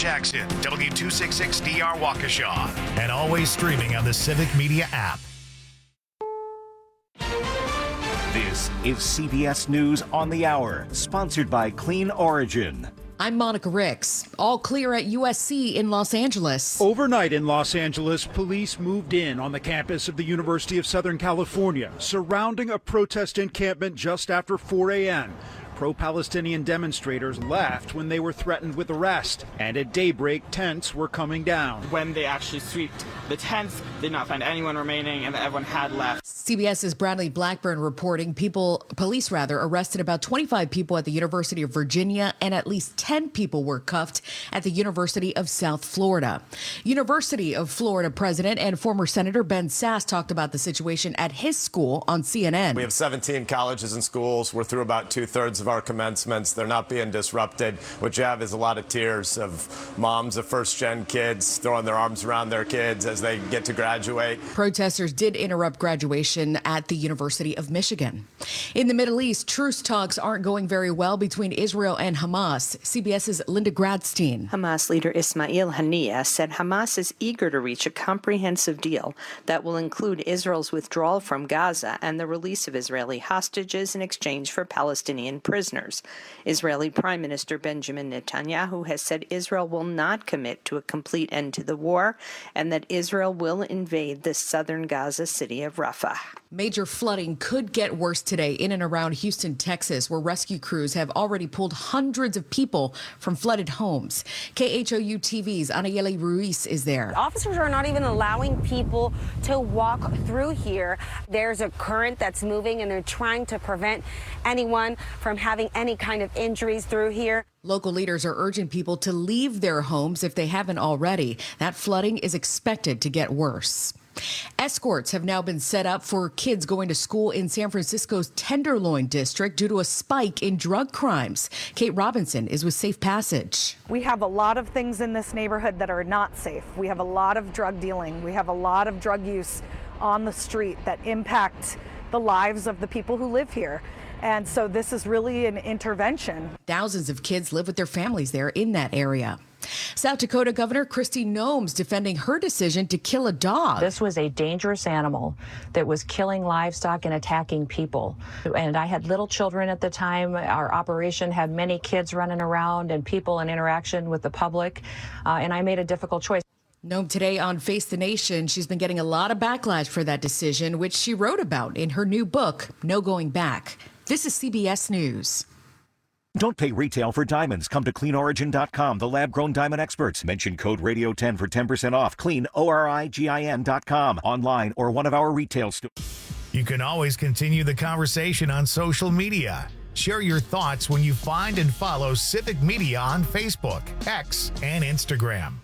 Jackson, W266DR Waukesha, and always streaming on the Civic Media app. This is CBS News on the Hour, sponsored by Clean Origin. I'm Monica Ricks. All clear at USC in Los Angeles. Overnight in Los Angeles, police moved in on the campus of the University of Southern California, surrounding a protest encampment just after 4 a.m. Pro-Palestinian demonstrators left when they were threatened with arrest, and at daybreak, tents were coming down. When they actually swept the tents, did not find anyone remaining, and everyone had left. CBS's Bradley Blackburn reporting police arrested about 25 people at the University of Virginia, and at least 10 people were cuffed at the University of South Florida. University of Florida President and former Senator Ben Sasse talked about the situation at his school on CNN. We have 17 colleges and schools. We're through about two-thirds of our commencements. They're not being disrupted. What you have is a lot of tears of moms of first-gen kids throwing their arms around their kids as they get to graduate. Protesters did interrupt graduation at the University of Michigan. In the Middle East, truce talks aren't going very well between Israel and Hamas. CBS's Linda Gradstein. Hamas leader Ismail Haniyeh said Hamas is eager to reach a comprehensive deal that will include Israel's withdrawal from Gaza and the release of Israeli hostages in exchange for Palestinian prisoners. Israeli Prime Minister Benjamin Netanyahu has said Israel will not commit to a complete end to the war and that Israel will invade the southern Gaza city of Rafah. Major flooding could get worse today in and around Houston, Texas, where rescue crews have already pulled hundreds of people from flooded homes. KHOU TV's Anayeli Ruiz is there. Officers are not even allowing people to walk through here. There's a current that's moving, and they're trying to prevent anyone from having any kind of injuries through here. Local leaders are urging people to leave their homes if they haven't already. That flooding is expected to get worse. Escorts have now been set up for kids going to school in San Francisco's Tenderloin district due to a spike in drug crimes. Kate Robinson is with Safe Passage. We have a lot of things in this neighborhood that are not safe. We have a lot of drug dealing. We have a lot of drug use on the street that impact the lives of the people who live here. And so this is really an intervention. Thousands of kids live with their families there in that area. South Dakota Governor Kristi Noem's defending her decision to kill a dog. This was a dangerous animal that was killing livestock and attacking people. And I had little children at the time. Our operation had many kids running around and people in interaction with the public. And I made a difficult choice. Noem today on Face the Nation. She's been getting a lot of backlash for that decision, which she wrote about in her new book, No Going Back. This is CBS News. Don't pay retail for diamonds. Come to CleanOrigin.com, the lab-grown diamond experts. Mention code radio10 for 10% off. CleanOrigin.com, online or one of our retail stores. You can always continue the conversation on social media. Share your thoughts when you find and follow Civic Media on Facebook, X, and Instagram.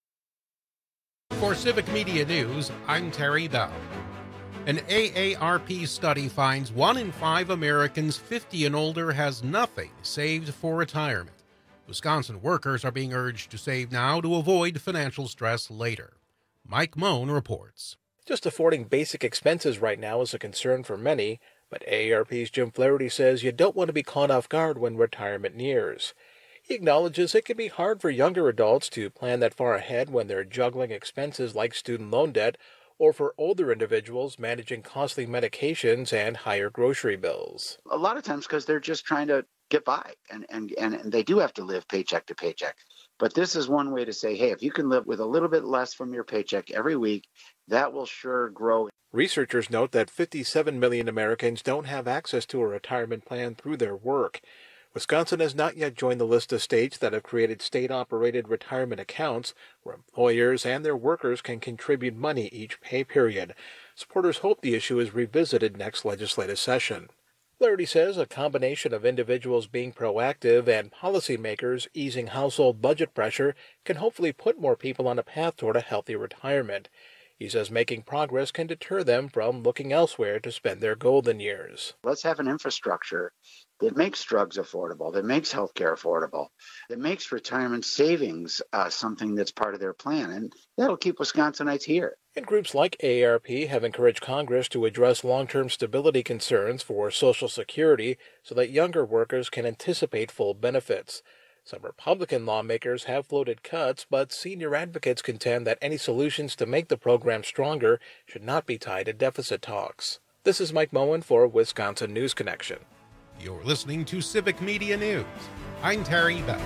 For Civic Media News, I'm Terry Bell. An AARP study finds 1 in 5 Americans 50 and older has nothing saved for retirement. Wisconsin workers are being urged to save now to avoid financial stress later. Mike Moan reports. Just affording basic expenses right now is a concern for many, but AARP's Jim Flaherty says you don't want to be caught off guard when retirement nears. He acknowledges it can be hard for younger adults to plan that far ahead when they're juggling expenses like student loan debt, or for older individuals managing costly medications and higher grocery bills. A lot of times because they're just trying to get by, and they do have to live paycheck to paycheck. But this is one way to say, hey, if you can live with a little bit less from your paycheck every week, that will sure grow. Researchers note that 57 million Americans don't have access to a retirement plan through their work. Wisconsin has not yet joined the list of states that have created state-operated retirement accounts where employers and their workers can contribute money each pay period. Supporters hope the issue is revisited next legislative session. Flaherty says a combination of individuals being proactive and policymakers easing household budget pressure can hopefully put more people on a path toward a healthy retirement. He says making progress can deter them from looking elsewhere to spend their golden years. Let's have an infrastructure that makes drugs affordable, that makes healthcare affordable, that makes retirement savings something that's part of their plan. And that'll keep Wisconsinites here. And groups like AARP have encouraged Congress to address long-term stability concerns for Social Security so that younger workers can anticipate full benefits. Some Republican lawmakers have floated cuts, but senior advocates contend that any solutions to make the program stronger should not be tied to deficit talks. This is Mike Moen for Wisconsin News Connection. You're listening to Civic Media News. I'm Terry Bell.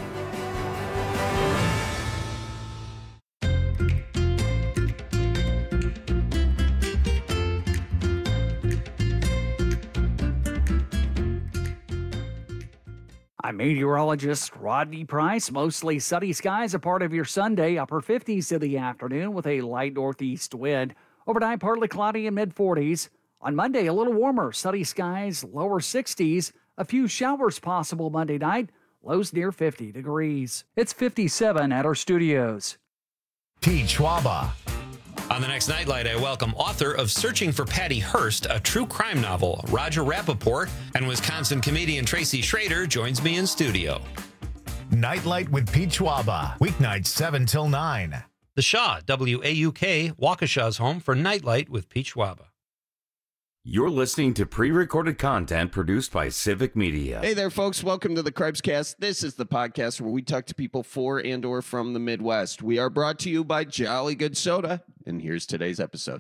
I'm meteorologist Rodney Price. Mostly sunny skies, a part of your Sunday. Upper 50s in the afternoon with a light northeast wind. Overnight, partly cloudy and mid-40s. On Monday, a little warmer. Sunny skies, lower 60s. A few showers possible Monday night. Lows near 50 degrees. It's 57 at our studios. Pete Schwaba. On the next Nightlight, I welcome author of Searching for Patty Hearst, a true crime novel, Roger Rappaport, and Wisconsin comedian Tracy Schrader joins me in studio. Nightlight with Pete Schwaba, weeknights 7 till 9. The Shaw, WAUK, Waukesha's home for Nightlight with Pete Schwaba. You're listening to pre-recorded content produced by Civic Media. Hey there, folks. Welcome to the Cripescast. This is the podcast where we talk to people for and or from the Midwest. We are brought to you by Jolly Good Soda, and here's today's episode.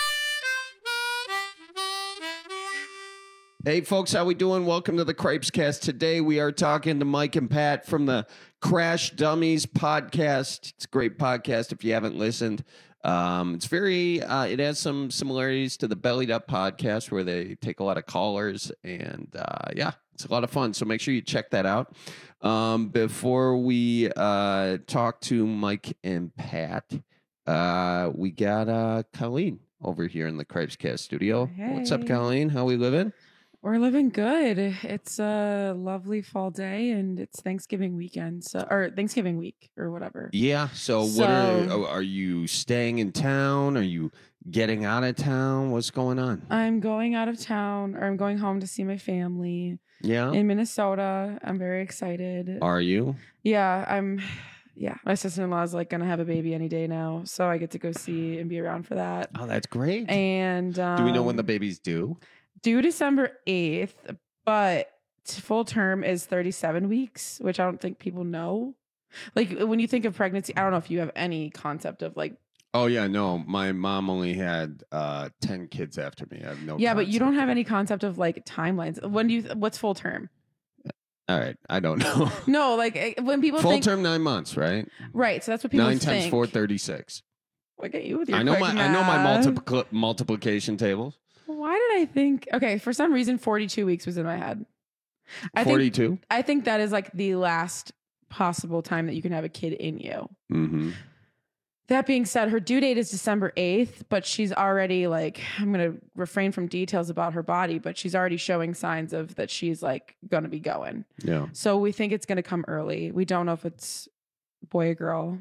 Hey, folks, how we doing? Welcome to the Cripescast. Today we are talking to Mike and Pat from the Crash Dummies podcast. It's a great podcast if you haven't listened. It's very, it has some similarities to the Bellied Up podcast where they take a lot of callers and, yeah, it's a lot of fun. So make sure you check that out. Before we, talk to Mike and Pat, we got, Colleen over here in the Cripescast studio. Hey. What's up, Colleen? How we living? We're living good. It's a lovely fall day and it's Thanksgiving weekend, or Thanksgiving week or whatever. Yeah. So what are you staying in town? Are you getting out of town? What's going on? I'm going out of town, or I'm going home to see my family. Yeah. In Minnesota. I'm very excited. Are you? Yeah, yeah. My sister-in-law is like going to have a baby any day now, so I get to go see and be around for that. Oh, that's great. And do we know when the baby's due? Due December 8th, but full term is 37 weeks, which I don't think people know. Like when you think of pregnancy, I don't know if you have any concept of like. Oh yeah, no. My mom only had 10 kids after me. I have no. Yeah, but you don't have any concept of like timelines. What's full term? All right, I don't know. No, like when people full think, term 9 months, right? Right. So that's what people 9 think. times 4, 36. Look at you with your I know quick I know my math. multiplication tables. Why did I think? Okay, for some reason, 42 weeks was in my head. 42. I think that is like the last possible time that you can have a kid in you. Mm-hmm. That being said, her due date is December 8th, but she's already like, I'm going to refrain from details about her body, but she's already showing signs of that she's like going to be going. Yeah. So we think it's going to come early. We don't know if it's boy or girl.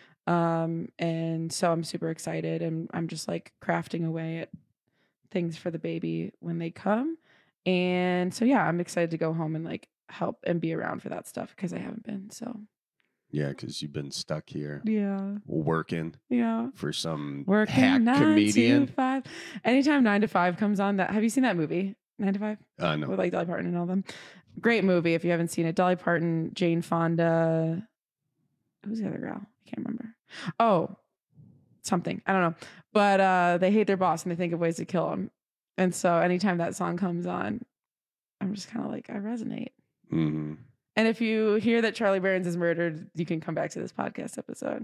And so I'm super excited and I'm just like crafting away at things for the baby when they come. And so, yeah, I'm excited to go home and like help and be around for that stuff because I haven't been. So yeah, because you've been stuck here. Yeah. Working. Yeah. For some working hack 9 comedian. to 5. Anytime 9 to 5 comes on, that have you seen that movie 9 to 5? No. With like Dolly Parton and all them. Great movie if you haven't seen it. Dolly Parton, Jane Fonda. Who's the other girl? I can't remember. Oh, something. I don't know. But they hate their boss and they think of ways to kill him. And so anytime that song comes on, I'm just kind of like, I resonate. Mm-hmm. And if you hear that Charlie Burns is murdered, you can come back to this podcast episode.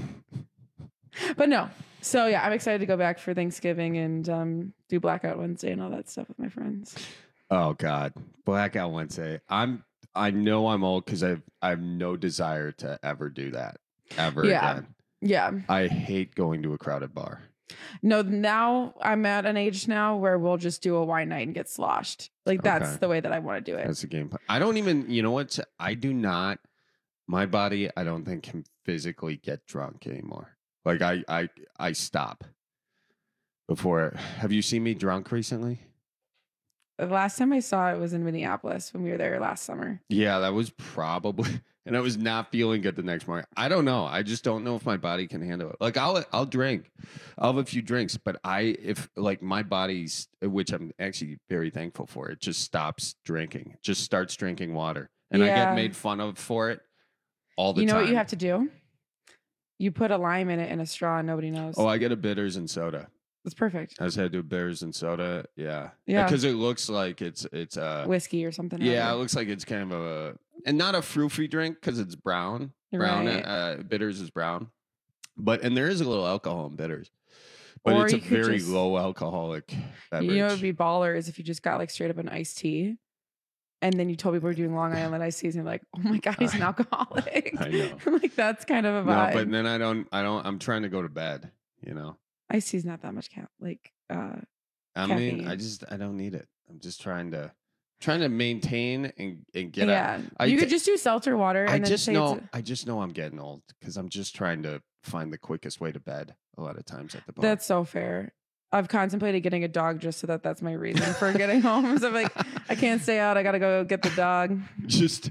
But no. So yeah, I'm excited to go back for Thanksgiving and do Blackout Wednesday and all that stuff with my friends. Oh God, Blackout Wednesday. I know I'm old because I have no desire to ever do that ever again. Yeah. I hate going to a crowded bar. No, now I'm at an age now where we'll just do a wine night and get sloshed. Like that's Okay. the way that I want to do it. That's the game plan. I don't even, you know what? I do not, my body, I don't think can physically get drunk anymore. Like I stop before. Have you seen me drunk recently? The last time I saw it was in Minneapolis when we were there last summer. Yeah, that was probably, and I was not feeling good the next morning. I don't know. I just don't know if my body can handle it. Like I'll drink, I'll have a few drinks, but if like my body's, which I'm actually very thankful for, it just stops drinking, just starts drinking water, and I Yeah. get made fun of for it. all the time. You know what you have to do? You put a lime in it in a straw and nobody knows. Oh, I get a bitters and soda. That's perfect. I just had to do bitters and soda. Yeah. Yeah. Because it looks like it's whiskey or something. Yeah, it looks like it's kind of and not a frou-frou drink because it's brown. Brown Right. bitters is brown. And there is a little alcohol in bitters. But Or it's a you could very just- low alcoholic beverage. You know what would be baller is if you just got like straight up an iced tea. And then you told people we're doing Long Island iced teas and you're like, oh my God, he's an alcoholic. I know. Like that's kind of a No, vibe. but then I'm trying to go to bed, Iced tea's not that much I caffeine. mean, I don't need it. I'm just trying to maintain and get Yeah. out. You could just do seltzer water and I then just say know it's I just know I'm getting old because I'm just trying to find the quickest way to bed a lot of times at the bar. That's so fair. I've contemplated getting a dog just so that's my reason for getting home. So I'm like, I can't stay out. I got to go get the dog. just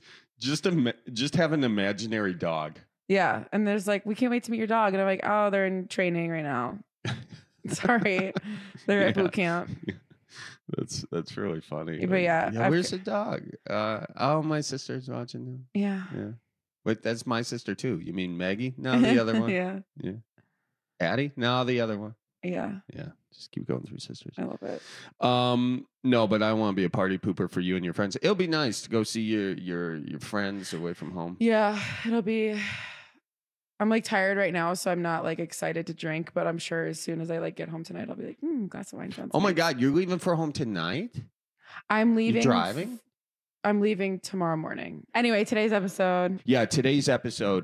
have an imaginary dog. Yeah. And there's like, we can't wait to meet your dog. And I'm like, oh, they're in training right now. Sorry. They're at boot camp. That's really funny. But yeah, where's the dog? Oh, my sister's watching now. Yeah. Yeah. But that's my sister too. You mean Maggie? No, the other one. Yeah. Yeah. Addie? No, the other one. Yeah. Yeah. Just keep going through sisters. I love it. No, but I want to be a party pooper for you and your friends. It'll be nice to go see your friends away from home. Yeah. It'll be, I'm like tired right now. So I'm not like excited to drink, but I'm sure as soon as I like get home tonight, I'll be like, glass of wine sounds Oh my nice. God. You're leaving for home tonight? I'm leaving. You're driving? I'm leaving tomorrow morning. Anyway, today's episode. Yeah, today's episode.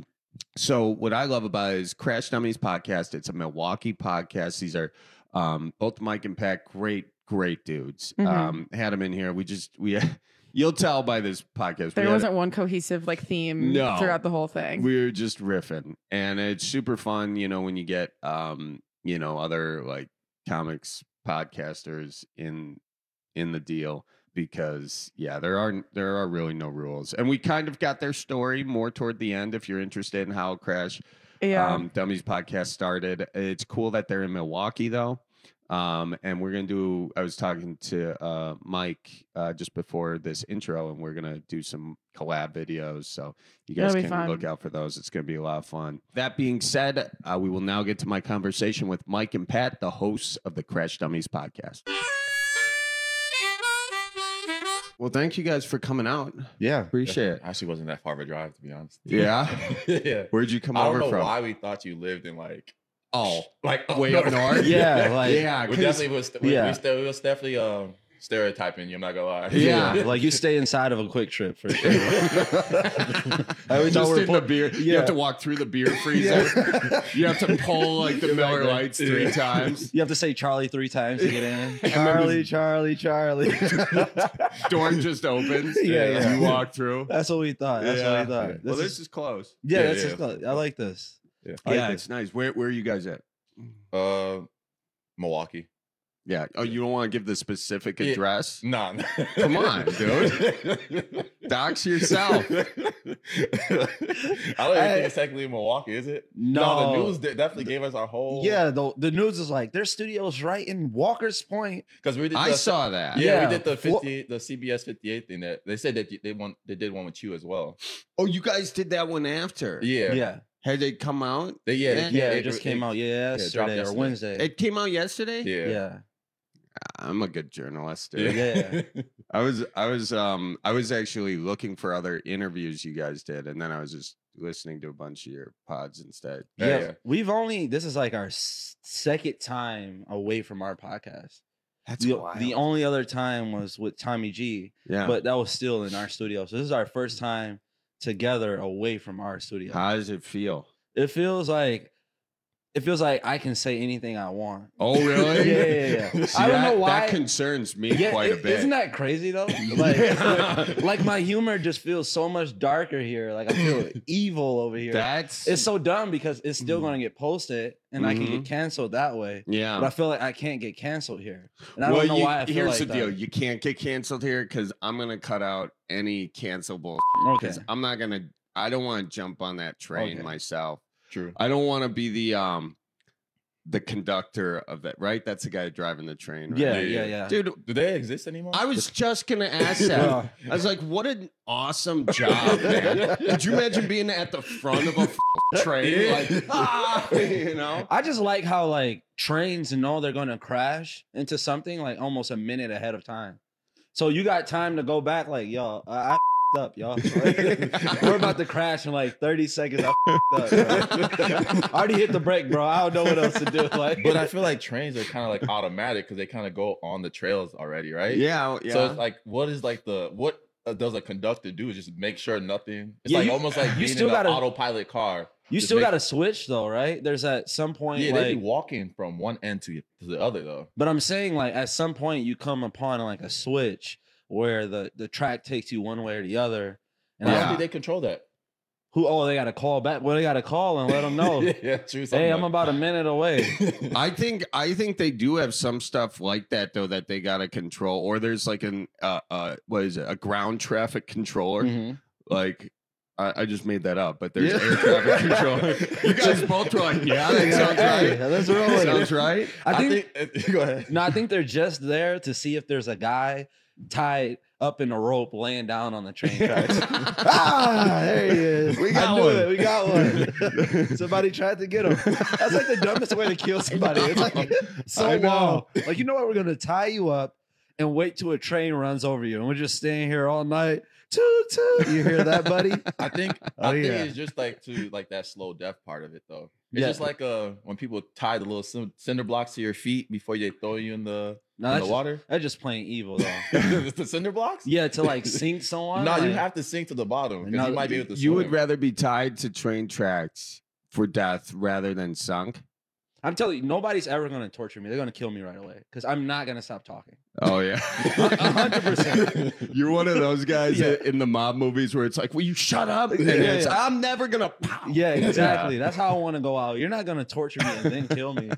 So what I love about it is Crash Dummies podcast. It's a Milwaukee podcast. These are both Mike and Pat, great dudes. Mhm. Had them in here. We you'll tell by this podcast. There wasn't one cohesive like theme throughout the whole thing. We were just riffing, and it's super fun. When you get other like comics podcasters in the deal. Because there are really no rules, and we kind of got their story more toward the end. If you're interested in how Crash Dummies podcast started, it's cool that they're in Milwaukee though, and we're gonna do. I was talking to Mike just before this intro, and we're gonna do some collab videos, so you guys That'll be can fun. look out for those. It's gonna be a lot of fun. That being said, we will now get to my conversation with Mike and Pat, the hosts of the Crash Dummies podcast. Well, thank you guys for coming out. Yeah. Appreciate it. Actually wasn't that far of a drive, to be honest. Yeah? Yeah. Where'd you come I over don't know from? why we thought you lived in like Way up north? Yeah, like yeah. we definitely was. We was definitely stereotyping you. I'm not gonna lie. Yeah, like you stay inside of a Quick Trip for sure. Just in the beer. You have to walk through the beer freezer. You have to pull like the Miller Lights 3 times. You have to say Charlie 3 times to get in. Charlie, Charlie. Door just opens. Yeah. You walk through. That's what we thought. Well, this is close. Yeah, this is close. I like this. Yeah, it's nice. Where are you guys at? Milwaukee. Yeah. Oh, you don't want to give the specific address? Nah. Come on, dude. Dox yourself. I don't even think it's technically in Milwaukee, is it? No. The news definitely gave us our whole. Yeah, the news is like their studio's right in Walker's Point. Because we did. I saw that. Yeah, we did the CBS 58 thing. That they said that they did one with you as well. Oh, you guys did that one after? Yeah. Had they come out? It just came out yesterday or Wednesday. It came out yesterday? Yeah. I'm a good journalist, dude. Yeah. I was actually looking for other interviews you guys did, and then I was just listening to a bunch of your pods instead. Yeah. This is like our second time away from our podcast. That's wild. The only other time was with Tommy G. Yeah. But that was still in our studio. So this is our first time together away from our studio. How does it feel? It feels like I can say anything I want. Oh, really? Yeah. See, I don't know why. That concerns me quite a bit. Isn't that crazy though? Like my humor just feels so much darker here. Like I feel evil over here. It's so dumb because it's still going to get posted and I can get canceled that way. Yeah. But I feel like I can't get canceled here. And I don't know why I feel here's like the that. deal. You can't get canceled here because I'm going to cut out any cancelable. Okay. I don't want to jump on that train myself. True. I don't want to be the conductor of it, right? That's the guy driving the train, right? Yeah. Dude, Do they exist anymore? I was just gonna ask that. I was like, what an awesome job, man. Could you imagine being at the front of a train? Like, you know? I just like how like trains know they're gonna crash into something like almost a minute ahead of time. So you got time to go back, like, yo, I up, y'all. We're about to crash in like 30 seconds. I up. I already hit the brake, bro. I don't know what else to do. Like, but I feel like trains are kind of like automatic because they kind of go on the trails already, right? Yeah. So it's like, what is like what does a conductor do? Just make sure nothing. It's Yeah, like you- almost like you being still in an gotta- autopilot car. you Just still make- got to switch though, right? There's at some point, Yeah, like, they be walking from one end to the other though. but I'm saying like at some point you come upon like a switch where the track takes you one way or the other. And How do they control that? they got to call back. Well, they got to call and let them know. Yeah, true. Hey, I'm about a minute away. I think they do have some stuff like that though that they gotta control, or there's like an what is it, a ground traffic controller? Mm-hmm. Like I just made that up, but there's air traffic controller. You guys both were like, yeah, that sounds Hey, right. let's roll with it. Sounds right. I think go ahead. No, I think they're just there to see if there's a guy tied up in a rope laying down on the train tracks. There he is. We got I knew one. it. We got one. Somebody tried to get him. That's like the dumbest way to kill somebody. It's like so I know. long. Like, you know what? We're gonna tie you up and wait till a train runs over you, and we're just staying here all night. Toot toot. You hear that, buddy? I think it's just like to like that slow death part of it though. It's just like when people tie the little cinder blocks to your feet before they throw you in the water. That's just plain evil though. The cinder blocks? Yeah, to like sink someone. No, like, you have to sink to the bottom because you might be able to swim. You would rather be tied to train tracks for death rather than sunk? I'm telling you, nobody's ever going to torture me. They're going to kill me right away because I'm not going to stop talking. Oh yeah, 100%. You're one of those guys in the mob movies where it's like, "Will you shut up?" And it's, I'm never gonna. Pow. Yeah, exactly. That's how I want to go out. You're not going to torture me and then kill me.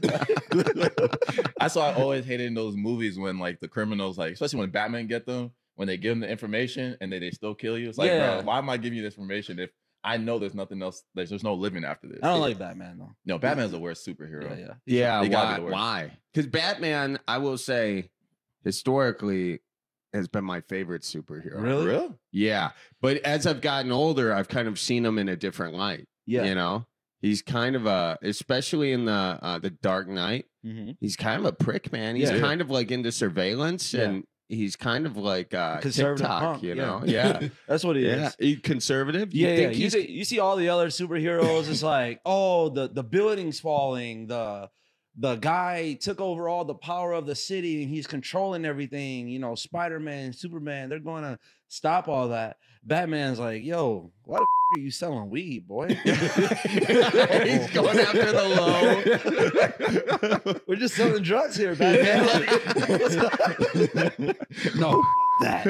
That's why I always hated in those movies when like the criminals, like especially when Batman get them, when they give them the information and they still kill you. It's like, bro, why am I giving you this information if I know there's nothing else? There's no living after this. I don't like Batman though. No, Batman's the worst superhero. Yeah. They gotta Why? be the worst. Why? Because Batman, I will say, historically, has been my favorite superhero. Really? Yeah. But as I've gotten older, I've kind of seen him in a different light. Yeah. You know, he's kind of especially in the Dark Knight. Mhm. He's kind of a prick, man. He's Yeah. kind of like into surveillance and. He's kind of like Conservative TikTok, punk, you yeah. know? Yeah. That's what he is. He conservative? Yeah, think You see all the other superheroes. It's like, oh, the building's falling. The guy took over all the power of the city and he's controlling everything. You know, Spider-Man, Superman, they're going to stop all that. Batman's like, yo, why the are you selling weed, boy? He's going after the low. We're just selling drugs here, Batman. No, that.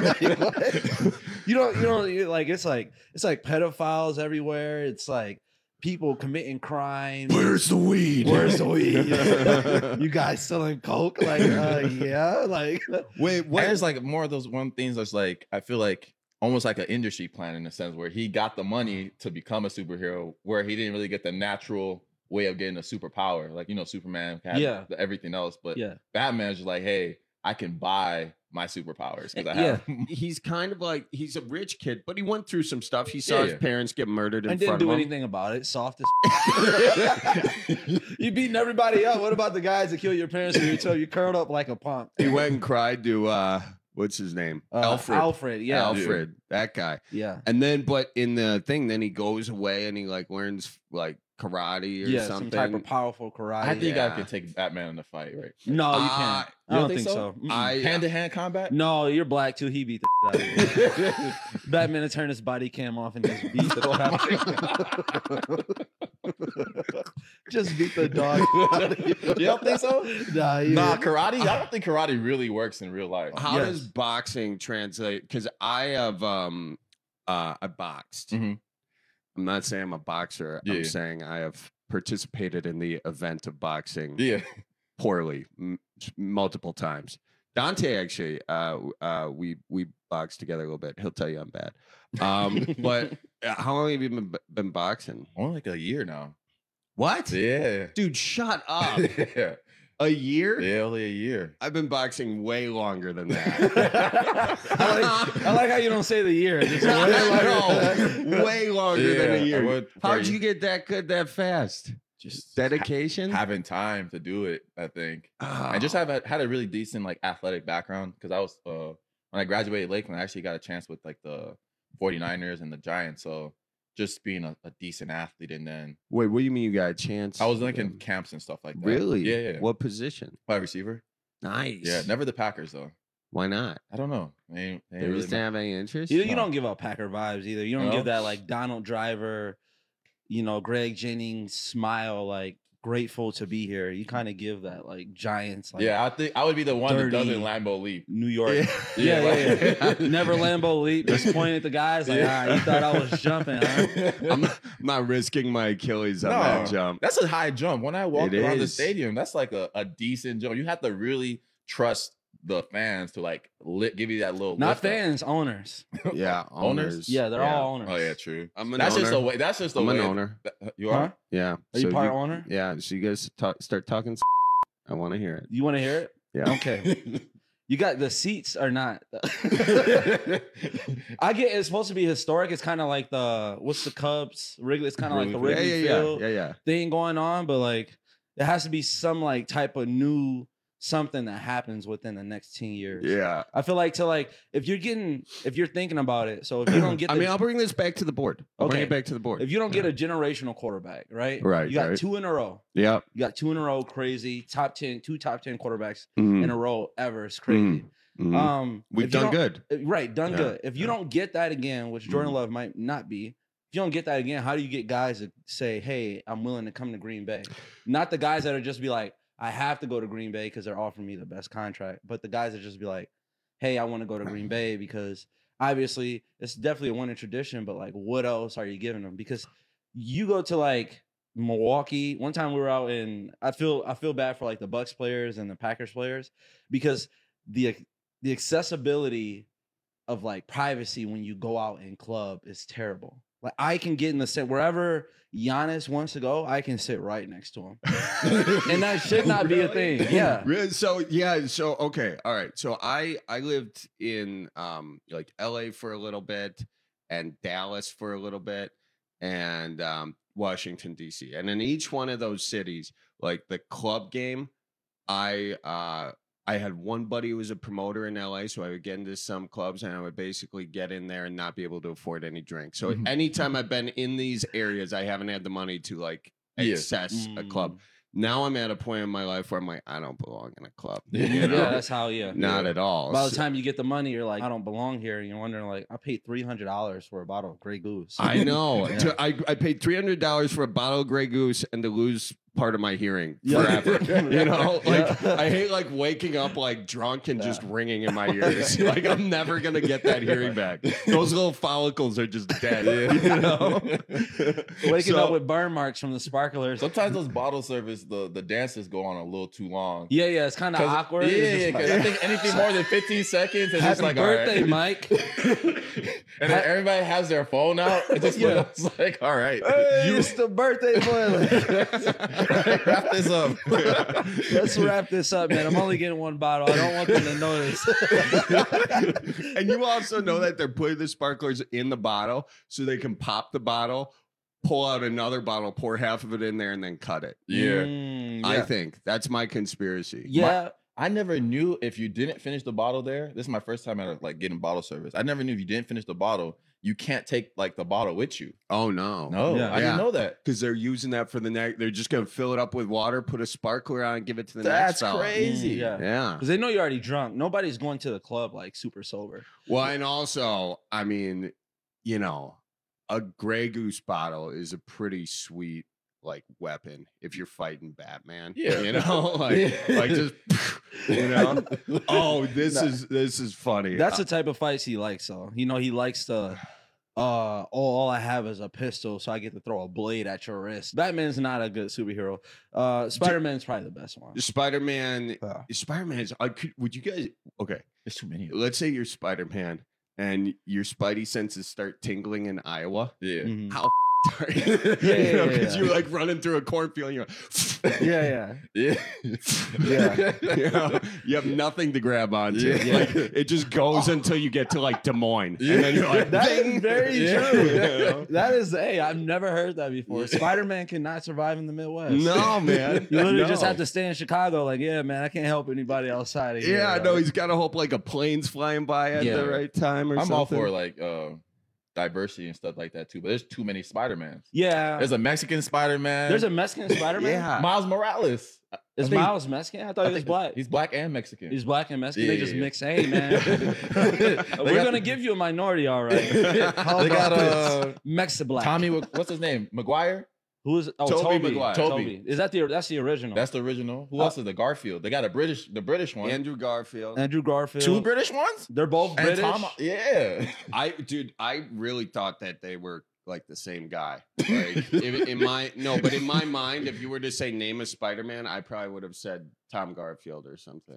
You're like it's like pedophiles everywhere. It's like people committing crimes. Where's the weed? Where's the weed? You guys selling coke? Like, yeah. Like, wait, what? There's like more of those things that's like I feel like almost like an industry plan in a sense where he got the money to become a superhero, where he didn't really get the natural way of getting a superpower. Like, you know, Superman had everything else, but Batman's just like, hey, I can buy my superpowers because I have. He's kind of like he's a rich kid, but he went through some stuff. He saw his parents get murdered in front of him. Didn't do anything about it. Soft as you beating everybody up. What about the guys that kill your parents and you curled up like a punk? He went and cried to what's his name? Alfred, yeah. Alfred, that guy. Yeah. And then, but in the thing, then he goes away and he like learns like karate or something. Some type of powerful karate. I think I could take Batman in a fight, right? No, you can't. I don't think so. Hand-to-hand combat? No, you're black too. He beat the shit out of you. Batman to turn his body cam off and just beat the just beat the dog. You don't think so? Nah, karate? I don't think karate really works in real life. How does boxing translate? Because I have I boxed. Mm-hmm. I'm not saying I'm a boxer. I'm saying I have participated in the event of boxing. Poorly, multiple times. Dante actually, we boxed together a little bit. He'll tell you I'm bad. But how long have you been boxing? Only like a year now. What? Yeah. Dude, shut up. Yeah. A year? Yeah, only a year. I've been boxing way longer than that. I like how you don't say the year. Just way longer than a year. What- How'd you get that good that fast? Just dedication? Having time to do it, I think. I just had a really decent like athletic background because I was when I graduated Lakeland, I actually got a chance with like the 49ers and the Giants. So just being a decent athlete, and then Wait, what do you mean you got a chance? I was like in camps and stuff like that. Really? Yeah. What position? Wide receiver. Nice. Yeah, never the Packers though. Why not? I don't know. They They just didn't have any interest? You don't give out Packer vibes either. You don't No? give that like Donald Driver, Greg Jennings smile, like grateful to be here. You kind of give that like Giants. Like, Yeah, I think I would be the one that dirty doesn't Lambeau leap. New York. Yeah. Yeah. Never Lambeau leap. Just point at the guys like, you thought I was jumping, huh? I'm not risking my Achilles on that jump. That's a high jump. When I walked It around the is. stadium, that's like a decent jump. You have to really trust the fans to like give you that little Not lift up. fans, owners. Yeah, owners. Yeah, they're all owners. Oh yeah, true. I'm an That's owner. just the way. That's just the I'm way. an owner. You are. Huh? Yeah. Are you part owner? Yeah. So you guys start talking. I want to hear it. You want to hear it? Yeah. Okay. You got the seats are not. I get it's supposed to be historic. It's kind of like what's the Cubs? Wrigley. It's kind of like the Wrigley Field Yeah. thing going on, but like it has to be some like type of new something that happens within the next 10 years. Yeah. I feel like if you're thinking about it, so if you don't get I mean, I'll bring this back to the board. I'll bring it back to the board. If you don't get a generational quarterback, right? Right, You got right. 2 in a row. Yeah. You got 2 in a row, crazy. Two top 10 quarterbacks Mhm. in a row ever. It's crazy. Mhm. We've if you done don't- good. Right, done Yeah. good. If you don't get that again, which Jordan Love might not be, if you don't get that again, how do you get guys to say, hey, I'm willing to come to Green Bay? Not the guys that are just be like, I have to go to Green Bay because they're offering me the best contract. But the guys that just be like, hey, I want to go to Green Bay because obviously it's definitely a winning tradition, but like, what else are you giving them? Because you go to like Milwaukee. One time we were out in, I feel bad for like the Bucks players and the Packers players because the accessibility of like privacy when you go out in club is terrible. Like I can get in the set wherever Giannis wants to go, I can sit right next to him. And that should not be a thing. Yeah. Really? So okay. All right. So I lived in like LA for a little bit and Dallas for a little bit and Washington DC. And in each one of those cities, like the club game, I had one buddy who was a promoter in LA, so I would get into some clubs and I would basically get in there and not be able to afford any drinks. So anytime I've been in these areas, I haven't had the money to like access a club. Now I'm at a point in my life where I'm like, I don't belong in a club. You know? Yeah, that's how. Not at all. By the time you get the money, you're like, I don't belong here. And you're wondering, like, I paid $300 for a bottle of Grey Goose. I know. Yeah. I paid $300 for a bottle of Grey Goose and to lose part of my hearing forever. You know, like I hate like waking up like drunk and just ringing in my ears. Like I'm never gonna get that hearing back. Those little follicles are just dead. You know, Waking up with burn marks from the sparklers. Sometimes those bottle service, the dances go on a little too long. Yeah, it's kind of awkward. Yeah, It's just because like- I think anything more than 15 seconds, it's just Happy like, all right. birthday, Mike. And then everybody has their phone out. It just looks like, all right. Hey, it's the birthday boy. Wrap this up. Let's wrap this up, man. I'm only getting one bottle. I don't want them to notice. and you also know that they're putting the sparklers in the bottle so they can pop the bottle, pull out another bottle, pour half of it in there, and then cut it. Yeah. I think that's my conspiracy. I never knew if you didn't finish the bottle there. This is my first time at like getting bottle service. I never knew if you didn't finish the bottle, you can't take like the bottle with you. Oh no. I didn't know that. Because they're using that for the next. They're just gonna fill it up with water, put a sparkler on, and give it to the That's next fella. crazy. Yeah. Because they know you're already drunk. Nobody's going to the club like super sober. Well, and also, I mean, you know, a Grey Goose bottle is a pretty sweet like weapon if you're fighting Batman. Yeah. You know, like just you know. Oh, this is funny. That's the type of fights he likes, though. You know, he likes to all I have is a pistol, so I get to throw a blade at your wrist. Batman's not a good superhero. Spider-Man's probably the best one. Spider-Man is would you guys okay. There's too many. Let's say you're Spider-Man and your spidey senses start tingling in Iowa. Yeah. How Because you're like running through a cornfield and you're like, yeah. You have nothing to grab onto. Like, it just goes until you get to like Des Moines. And then you're like, that ding. is very true. That is, hey, I've never heard that before. Spider-Man cannot survive in the Midwest. No, man. You literally just have to stay in Chicago. Like, yeah, man, I can't help anybody outside of here. Yeah, I know. He's got to hope like a plane's flying by at the right time or something. I'm all for like diversity and stuff like that too, but there's too many Spider-Mans. Yeah. There's a Mexican Spider-Man. There's a Mexican Spider-Man? Yeah. Miles Morales. Is Miles Mexican? I thought he was black. He's black and Mexican. He's black and Mexican. Yeah, They just yeah. mix. Hey, man. We're going to give you a minority, all right. They got Mexi-black. Tommy, what's his name? Maguire? Who is Tobey Toby? Maguire. Toby. Is that that's the original? That's the original. Who else is the Garfield? They got the British one. Andrew Garfield. Andrew Garfield. Two British ones? They're both And British. Tom, yeah. I really thought that they were like the same guy. Like, in my mind, if you were to say name a Spider-Man, I probably would have said Tom Garfield or something.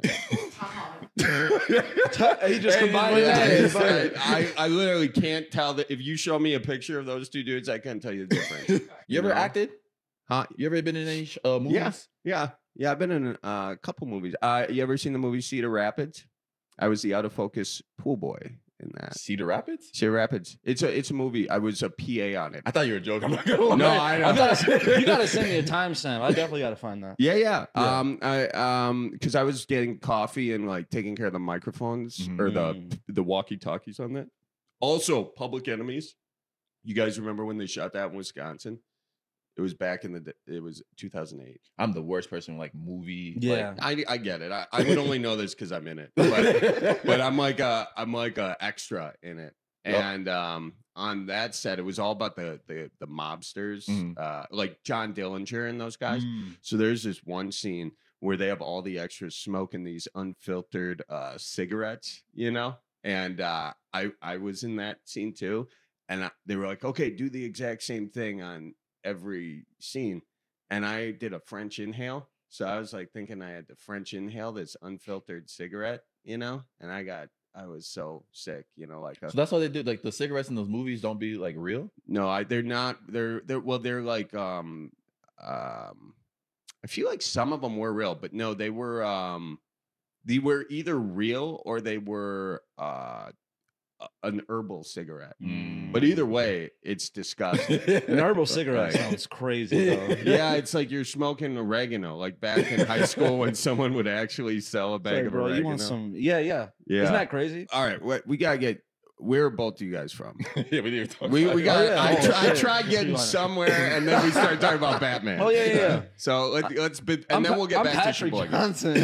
He just combined that. I literally can't tell that. If you show me a picture of those two dudes, I can't tell you the difference. You ever acted? Huh? You ever been in any movies? Yeah. I've been in a couple movies. You ever seen the movie Cedar Rapids? I was the out of focus pool boy in that. Cedar Rapids? Cedar Rapids. It's a movie. I was a PA on it. I thought you were joking. I'm not gonna lie. No, I know. You got to send me a timestamp. I definitely got to find that. Yeah. Because I was getting coffee and like taking care of the microphones or the walkie-talkies on that. Also, Public Enemies. You guys remember when they shot that in Wisconsin? It was back in it was 2008. I'm the worst person like movie. Yeah. Like, I get it. I would only know this because I'm in it. But I'm like a extra in it. And on that set, it was all about the mobsters, like John Dillinger and those guys. So there's this one scene where they have all the extras smoking these unfiltered cigarettes, you know? And I was in that scene too. And they were like, okay, do the exact same thing on every scene. And I did a French inhale. So I was like thinking I had to French inhale this unfiltered cigarette, you know? And I was so sick, you know, like So that's why they do. Like the cigarettes in those movies don't be like real. No, they're not. They're like I feel like some of them were real, but no, they were either real or they were an herbal cigarette. But either way, it's disgusting. An herbal cigarette sounds crazy, though. Yeah, it's like you're smoking oregano, like back in high school when someone would actually sell a bag of bro, oregano. you want some? Yeah. Isn't that crazy? All right, we gotta get. Where are both of you guys from? Yeah, we need to talk We got. I shit. tried getting somewhere, and then we started talking about Batman. Oh yeah. So let's and then we'll get I'm back Patrick to Sheboygan. Johnson.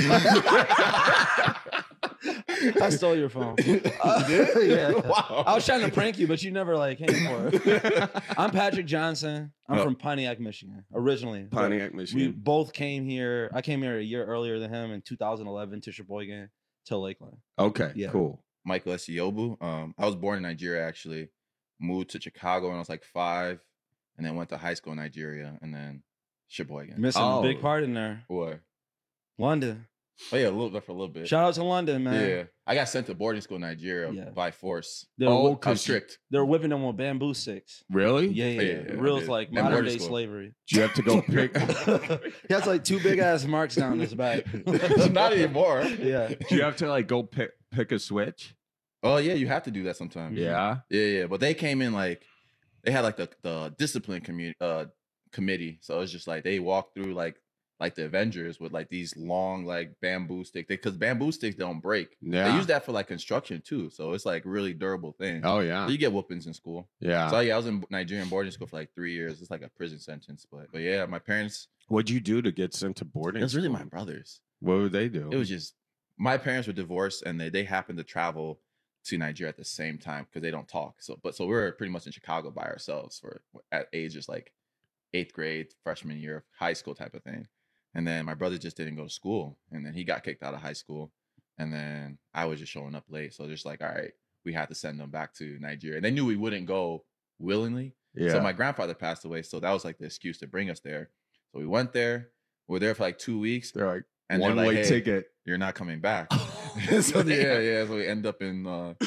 I stole your phone. Yeah. Wow. I was trying to prank you, but you never like came for it. I'm Patrick Johnson. I'm from Pontiac, Michigan, originally. Pontiac, We Michigan. both came here. I came here a year earlier than him in 2011 to Sheboygan to Lakeland. Okay, Yeah. cool. Michael Esiobu. I was born in Nigeria actually. Moved to Chicago when I was like 5, and then went to high school in Nigeria, and then Sheboygan. Missing a big part in there. What? London. Oh yeah, a little bit for a little bit. Shout out to London, man. Yeah, I got sent to boarding school in Nigeria Yeah. by force. They're I'm cause strict. They're whipping them with bamboo sticks. Really? Yeah. yeah, Real I did. like And modern boarding day school. slavery. Do you have to go pick? He has like 2 big ass marks down his back. Not anymore. Yeah. Do you have to like go pick a switch? Oh yeah, you have to do that sometimes. Yeah. Yeah. But they came in like they had like the discipline committee. So it's just like they walked through like the Avengers with like these long like bamboo sticks. Because bamboo sticks don't break. Yeah. They use that for like construction too. So it's like really durable thing. Oh yeah. So you get whoopings in school. Yeah. So yeah, I was in Nigerian boarding school for like 3 years. It's like a prison sentence. But yeah, my parents. What'd you do to get sent to boarding? It was really school? my brothers. What would they do? It was just my parents were divorced and they happened to travel to Nigeria at the same time because they don't talk. So we were pretty much in Chicago by ourselves at ages like 8th grade, freshman year of high school type of thing. And then my brother just didn't go to school, and then he got kicked out of high school. And then I was just showing up late, so just like, all right, we had to send them back to Nigeria. And they knew we wouldn't go willingly. Yeah. So my grandfather passed away, so that was like the excuse to bring us there. So we went there. We were there for like 2 weeks. They're like, and one they're like, way hey, ticket. You're not coming back. So yeah. So we end up in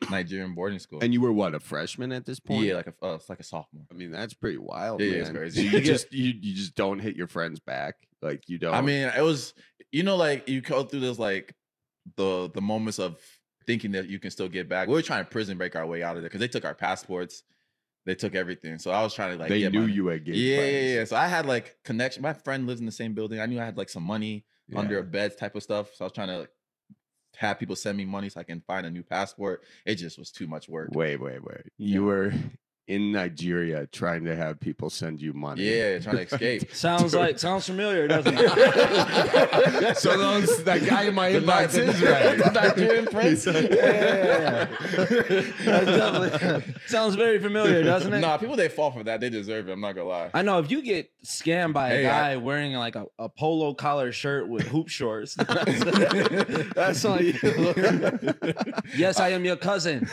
Nigerian boarding school. And you were what, a freshman at this point? Yeah, like a sophomore. I mean, that's pretty wild. Yeah, man. it's crazy. So you just don't hit your friends back, like you don't. I mean, it was, like you go through this like the moments of thinking that you can still get back. We were trying to prison break our way out of there because they took our passports, they took everything. So I was trying to like. They get knew money. you had gay Yeah. friends. So I had like connection. My friend lives in the same building. I knew I had like some money under a bed type of stuff. So I was trying to have people send me money so I can find a new passport. It just was too much work. Wait. You were in Nigeria trying to have people send you money. Yeah, trying to escape. Sounds familiar, doesn't it? So that guy in my inbox is right. The Nigerian prince. Yeah. That's definitely sounds very familiar, doesn't it? Nah, people they fall for that, they deserve it. I'm not gonna lie. I know if you get scammed by a guy wearing like a polo collar shirt with hoop shorts, that's on you. Yes, I am your cousin.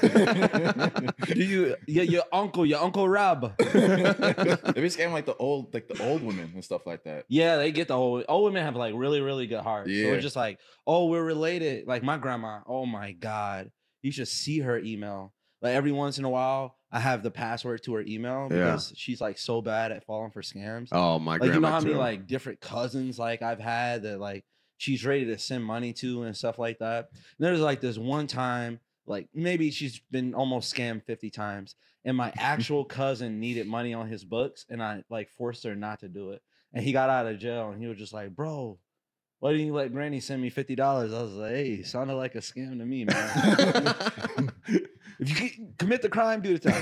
Your uncle Rob. They be scamming like the old women and stuff like that. Yeah, they get the old women have like really, really good hearts. Yeah. So it's just like, oh, we're related. Like my grandma, oh my God. You should see her email. Like every once in a while, I have the password to her email because she's like so bad at falling for scams. Oh, my grandma. Like you know how many too. like different cousins like I've had that like she's ready to send money to and stuff like that. And there's like this one time, like maybe she's been almost scammed 50 times. And my actual cousin needed money on his books, and I like forced her not to do it. And he got out of jail, and he was just like, "Bro, why didn't you let Granny send me $50?" I was like, "Hey, sounded like a scam to me, man." If you commit the crime, do the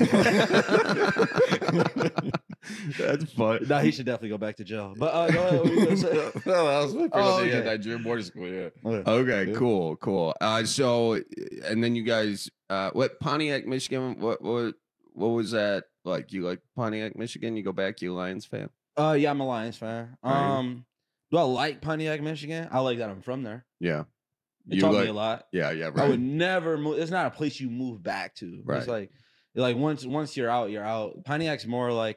time. That's fun. No, he should definitely go back to jail. But go ahead, what were you gonna say? That was my first okay. Nigerian boarding school. Yeah. Okay, cool. So, and then you guys, what Pontiac, Michigan? What was that like? You like Pontiac, Michigan? You go back? You a Lions fan? Yeah, I'm a Lions fan. Do I like Pontiac, Michigan? I like that I'm from there. Yeah. It taught me a lot. Yeah, right. I would never move. It's not a place you move back to. Right. It's like once you're out, you're out. Pontiac's more like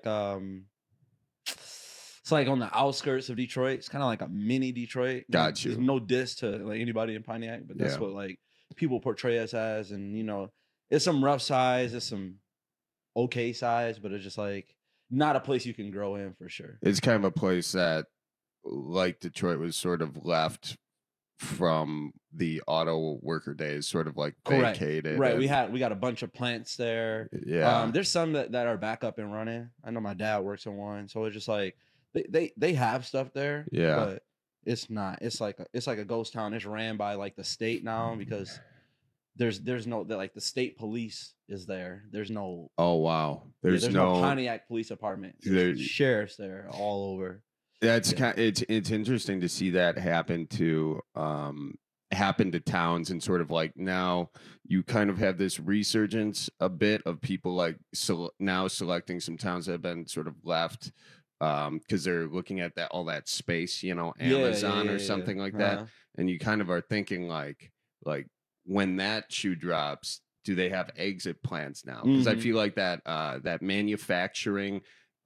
it's like on the outskirts of Detroit. It's kind of like a mini Detroit. Got you. There's no diss to like anybody in Pontiac, but that's what like people portray us as. And it's some rough sides, it's some okay sides, but it's just like not a place you can grow in for sure. It's kind of a place that, like Detroit, was sort of left from the auto worker days, sort of like vacated. Right. We got a bunch of plants there. Yeah. There's some that are back up and running. I know my dad works in one, so it's just like they have stuff there. Yeah. But it's not. It's like a ghost town. It's ran by like the state now because there's no like the state police is there. There's no. Oh wow. There's no Pontiac Police Department. There's sheriffs there all over. That's it's interesting to see that happen to towns, and sort of like now you kind of have this resurgence a bit of people like now selecting some towns that have been sort of left because they're looking at all that space, Amazon or something like that, and you kind of are thinking like when that shoe drops, do they have exit plans now? Because I feel like that manufacturing.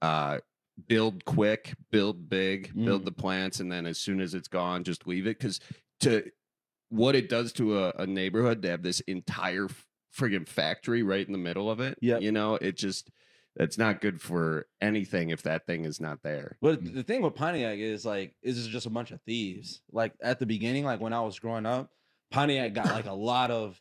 Build quick, build big, build the plants, and then as soon as it's gone, just leave it. Because what it does to a neighborhood to have this entire friggin' factory right in the middle of it, it's not good for anything if that thing is not there. But the thing with Pontiac is it's just a bunch of thieves. Like at the beginning, like when I was growing up, Pontiac got like a lot of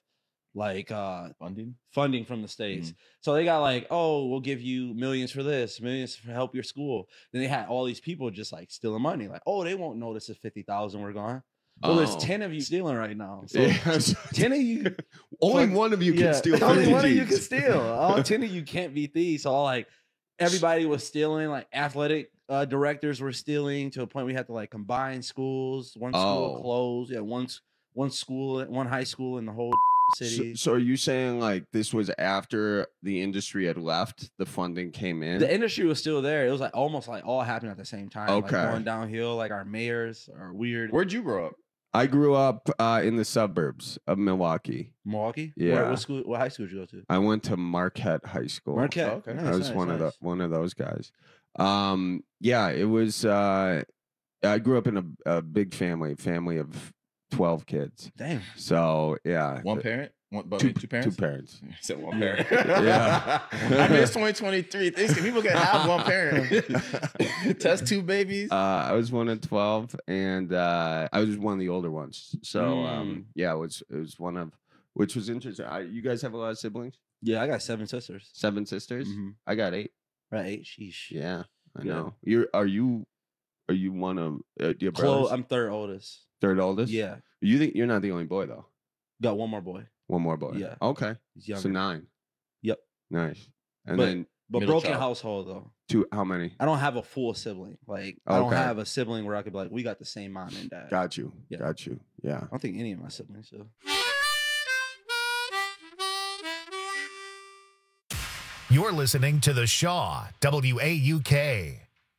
funding from the states. So they got like, oh, we'll give you millions for this, millions to help your school. Then they had all these people just like stealing money. Like, oh, they won't notice if 50,000 we're gone. Well, there's 10 of you stealing right now. So 10 of you. Only one of you can steal. Only one of you can steal. All 10 of you can't be thieves. So like everybody was stealing. Like athletic directors were stealing to a point we had to like combine schools. One school closed. Yeah, one school, one high school in the whole city. So are you saying like this was after the industry had left, the funding came in? The industry was still there. It was like almost like all happening at the same time. Okay. Like going downhill. Like our mayors are weird. Where'd you grow up? I grew up in the suburbs of Milwaukee. Milwaukee? Yeah. What high school did you go to? I went to Marquette High School. Marquette. Oh, okay. I was one of those guys. It was. I grew up in a big family of 12 kids. Damn. So yeah. One parent? Two parents? 2 parents. I said one parent. Yeah. I mean, it's 2023. People can have one parent. Test 2 babies. I was one of 12, and I was one of the older ones. So yeah, it was one of, which was interesting. You guys have a lot of siblings? Yeah, I got 7 sisters. 7 sisters? I got 8. Right, 8. Sheesh. Yeah, I Yeah. know. Are you one of your brothers? I'm third oldest. Third oldest? Yeah. You think you're not the only boy though? Got one more boy. One more boy. Yeah. Okay. He's younger. So 9. Yep. Nice. And but, then but middle broken child. household though. 2. How many? I don't have a full sibling. Like I don't Okay. have a sibling where I could be like, we got the same mom and dad. Got you. Yeah. Got you. Yeah. I don't think any of my siblings do. You're listening to The Shaw, WAUK.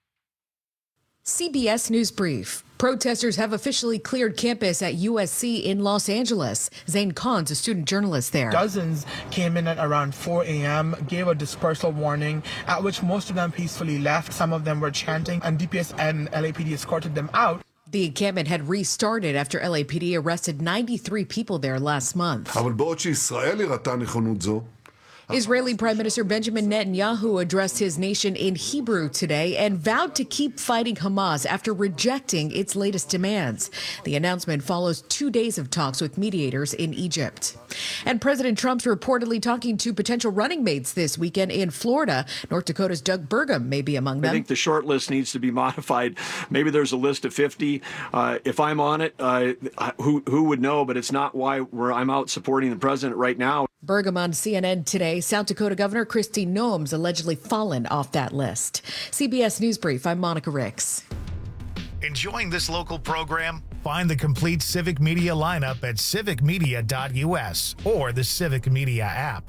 CBS News Brief. Protesters have officially cleared campus at USC in Los Angeles. Zane Khan's a student journalist there. Dozens came in at around 4 a.m., gave a dispersal warning, at which most of them peacefully left. Some of them were chanting, and DPS and LAPD escorted them out. The encampment had restarted after LAPD arrested 93 people there last month. אבל בעוד שישראל הראתה נכונות זו, Israeli Prime Minister Benjamin Netanyahu addressed his nation in Hebrew today and vowed to keep fighting Hamas after rejecting its latest demands. The announcement follows 2 days of talks with mediators in Egypt. And President Trump's reportedly talking to potential running mates this weekend in Florida. North Dakota's Doug Burgum may be among them. I think the short list needs to be modified. Maybe there's a list of 50. If I'm on it, who would know? But it's not why I'm out supporting the president right now. Burgum on CNN today. South Dakota Governor Kristi Noem's allegedly fallen off that list. CBS News Brief, I'm Monica Ricks. Enjoying this local program? Find the complete Civic Media lineup at civicmedia.us or the Civic Media app.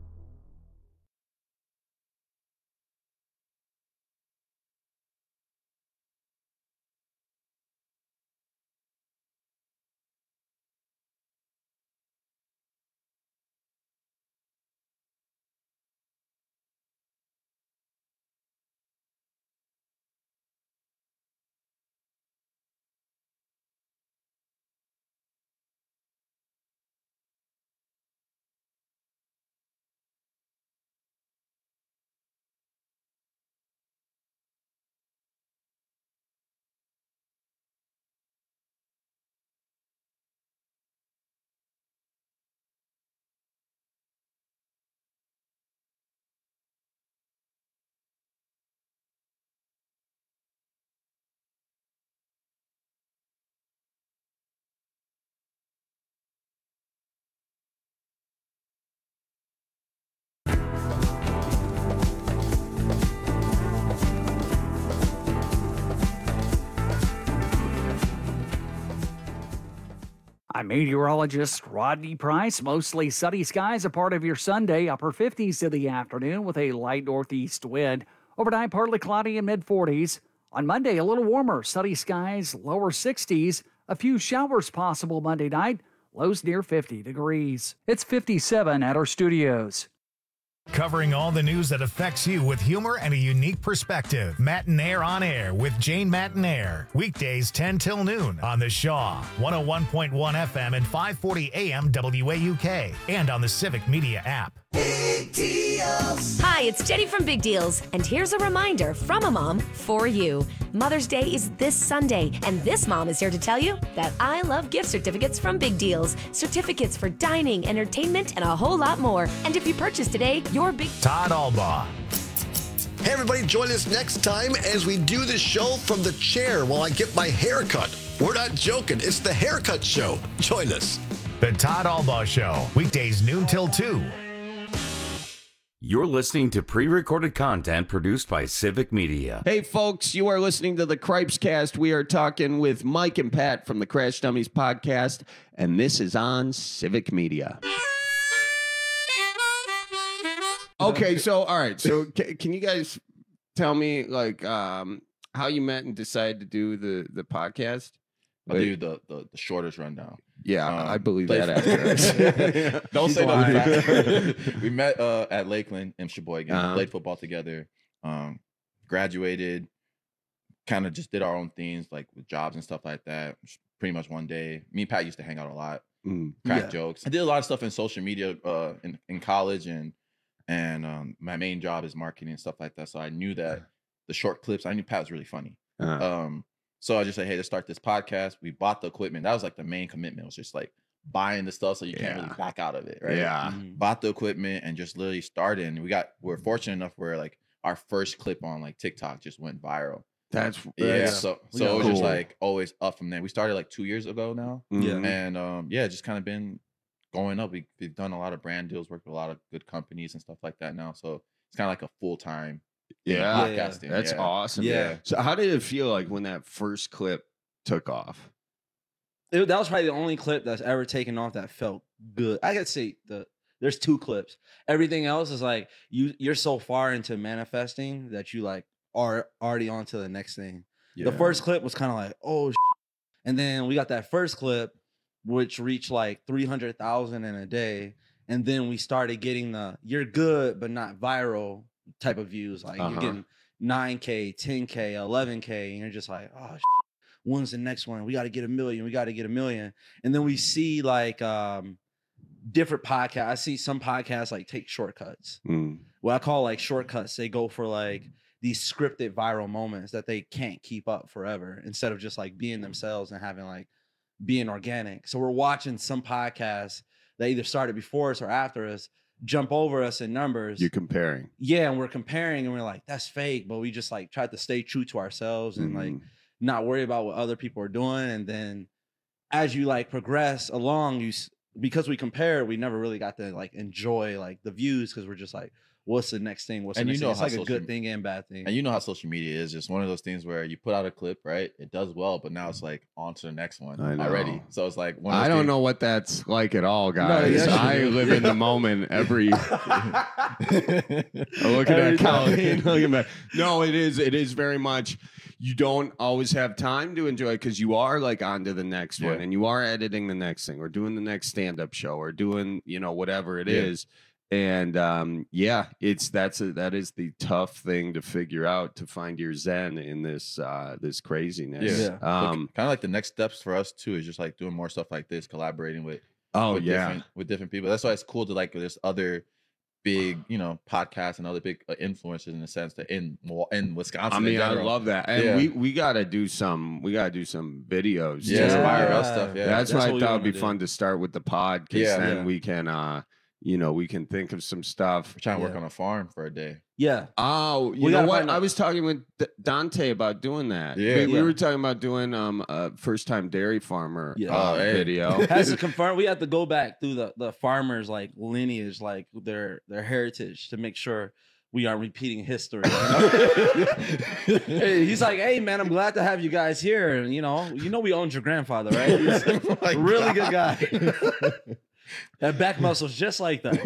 I'm meteorologist Rodney Price. Mostly sunny skies a part of your Sunday. Upper 50s in the afternoon with a light northeast wind. Overnight, partly cloudy and mid-40s. On Monday, a little warmer. Sunny skies, lower 60s. A few showers possible Monday night. Lows near 50 degrees. It's 57 at our studios. Covering all the news that affects you with humor and a unique perspective. Matinaire on Air with Jane Matinaire. Weekdays 10 till noon on the Shaw, 101.1 FM and 540 AM WAUK, and on the Civic Media app. Big Deals. Hi, it's Jenny from Big Deals, and here's a reminder from a mom for you. Mother's Day is this Sunday, and this mom is here to tell you that I love gift certificates from Big Deals. Certificates for dining, entertainment, and a whole lot more. And if you purchase today, your big... Todd Albaugh. Hey, everybody, join us next time as we do the show from the chair while I get my hair cut. We're not joking. It's the Haircut Show. Join us. The Todd Albaugh Show, weekdays noon till 2. You're listening to pre-recorded content produced by Civic Media. Hey, folks, you are listening to the Cripes Cast. We are talking with Mike and Pat from the Crash Dummies podcast, and this is on Civic Media. Okay, so, all right. So, can you guys tell me, like, how you met and decided to do the podcast? I'll do the shortest rundown. Yeah, I believe that after. Don't say that. We met at Lakeland in Sheboygan. Played football together. Graduated. kind of just did our own things, like with jobs and stuff like that. Pretty much one day, me and Pat used to hang out a lot, crack jokes. I did a lot of stuff in social media in college, and my main job is marketing and stuff like that. So I knew that the short clips, I knew Pat was really funny. So I just said, hey, let's start this podcast. We bought the equipment. That was like the main commitment. It was just like buying the stuff so you can't really back out of it, right? Yeah. Bought the equipment and just literally started. And we're fortunate enough where like our first clip on like TikTok just went viral. That's So it was just like always up from there. We started like 2 years ago now. Mhm. And just kind of been going up. We've done a lot of brand deals, worked with a lot of good companies and stuff like that now. So it's kind of like a full-time podcasting. That's awesome. Yeah. So how did it feel like when that first clip took off? That was probably the only clip that's ever taken off that felt good. I could say there's 2 clips. Everything else is like you're so far into manifesting that you like are already on to the next thing. The first clip was kind of like, oh, and then we got that first clip, which reached like 300,000 in a day, and then we started getting the "you're good but not viral" type of views. Like you're getting 9K, 10K, 11K, and you're just like, oh, when's the next one? We got to get 1 million. We got to get 1 million. And then we see like different podcasts. I see some podcasts like take shortcuts. What I call like shortcuts. They go for like these scripted viral moments that they can't keep up forever, instead of just like being themselves and having like being organic. So we're watching some podcasts that either started before us or after us jump over us in numbers. You're comparing. Yeah, and we're comparing and we're like, that's fake. But we just like tried to stay true to ourselves and like not worry about what other people are doing. And then as you like progress along, because we compare, we never really got to like enjoy like the views, because we're just like, what's the next thing? What's the next thing? It's like a good thing and bad thing. And you know how social media is, just one of those things where you put out a clip, right? It does well, but now it's like on to the next one already. So it's like I don't know what that's like at all, guys. I live in the moment every. I look at that count. No, it is very much. You don't always have time to enjoy it because you are like on to the next one, and you are editing the next thing, or doing the next stand-up show, or doing whatever it is. And that is the tough thing to figure out, to find your zen in this craziness. Kind of like the next steps for us too is just like doing more stuff like this, collaborating with different people. That's why it's cool to like there's other big podcasts and other big influencers in the sense that in Wisconsin. I mean, I love that, and we gotta do some videos, viral stuff. That's why I thought it'd be fun to start with the pod, because then we can we can think of some stuff. We're trying to work on a farm for a day. Yeah. Oh, you know what? I was talking with Dante about doing that. Yeah. We were talking about doing a first-time dairy farmer video. Has to confirm. We have to go back through the farmers' like lineage, like their heritage, to make sure we aren't repeating history. He's like, hey man, I'm glad to have you guys here. And you know we owned your grandfather, right? He's a really good guy. That back muscle's just like that.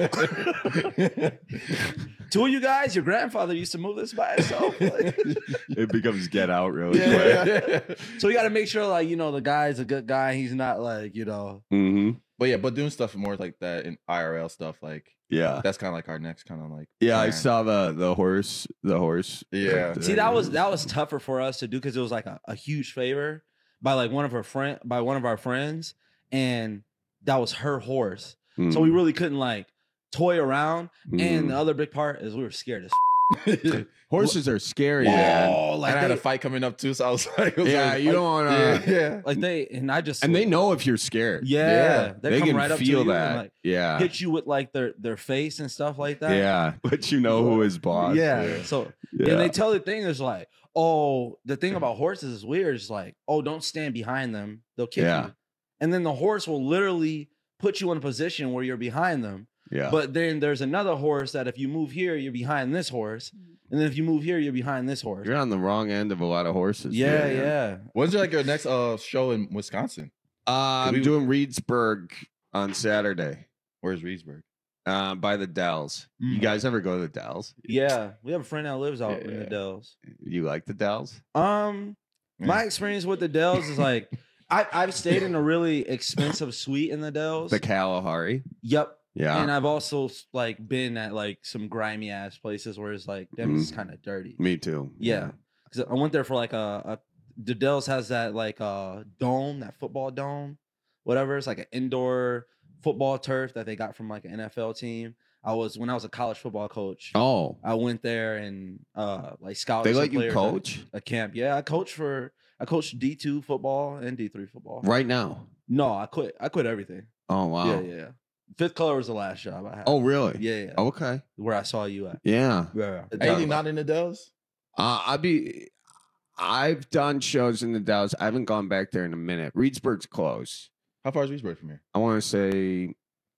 2 of you guys, your grandfather used to move this by himself. It becomes Get Out really quick. So we got to make sure, like, the guy's a good guy. He's not like, But doing stuff more like that in IRL stuff, like that's kind of like our next kind of like. Yeah, plan. I saw the horse. Yeah. See, that was tougher for us to do because it was like a huge favor by like one of our friends, and that was her horse. So we really couldn't like toy around. And the other big part is we were scared as horses are scary. Yeah. Like I had a fight coming up too, so I was like, you don't want to. Like they know if you're scared. Yeah. They come can right up feel to you that. And, hit you with like their face and stuff like that. Yeah, but who is boss. Yeah. So and they tell the thing is like, oh, the thing about horses is weird. It's like, oh, don't stand behind them. They'll kick you. And then the horse will literally put you in a position where you're behind them. Yeah. But then there's another horse that if you move here, you're behind this horse. And then if you move here, you're behind this horse. You're on the wrong end of a lot of horses. Yeah. When's your next show in Wisconsin? I'm doing Reedsburg on Saturday. Where's Reedsburg? By the Dells. You guys ever go to the Dells? Yeah. We have a friend that lives out in the Dells. You like the Dells? My experience with the Dells is like, I've stayed in a really expensive suite in the Dells. The Kalahari. Yep. Yeah. And I've also like been at like some grimy ass places where it's like, damn, this is kind of dirty. Me too. Yeah. because I went there for like the Dells has that like dome, that football dome, whatever. It's like an indoor football turf that they got from like an NFL team. When I was a college football coach. Oh, I went there and like scouted. They some let you players coach at a camp. Yeah, I coached D2 football and D3 football. right now. No, I quit. I quit everything. Oh wow. Yeah. Fifth Color was the last job I had. Oh really? Yeah. Okay. Where I saw you at. Yeah. Yeah. Anything not in the Dells? I've done shows in the Dallas. I haven't gone back there in a minute. Reedsburg's close. How far is Reedsburg from here? I want to say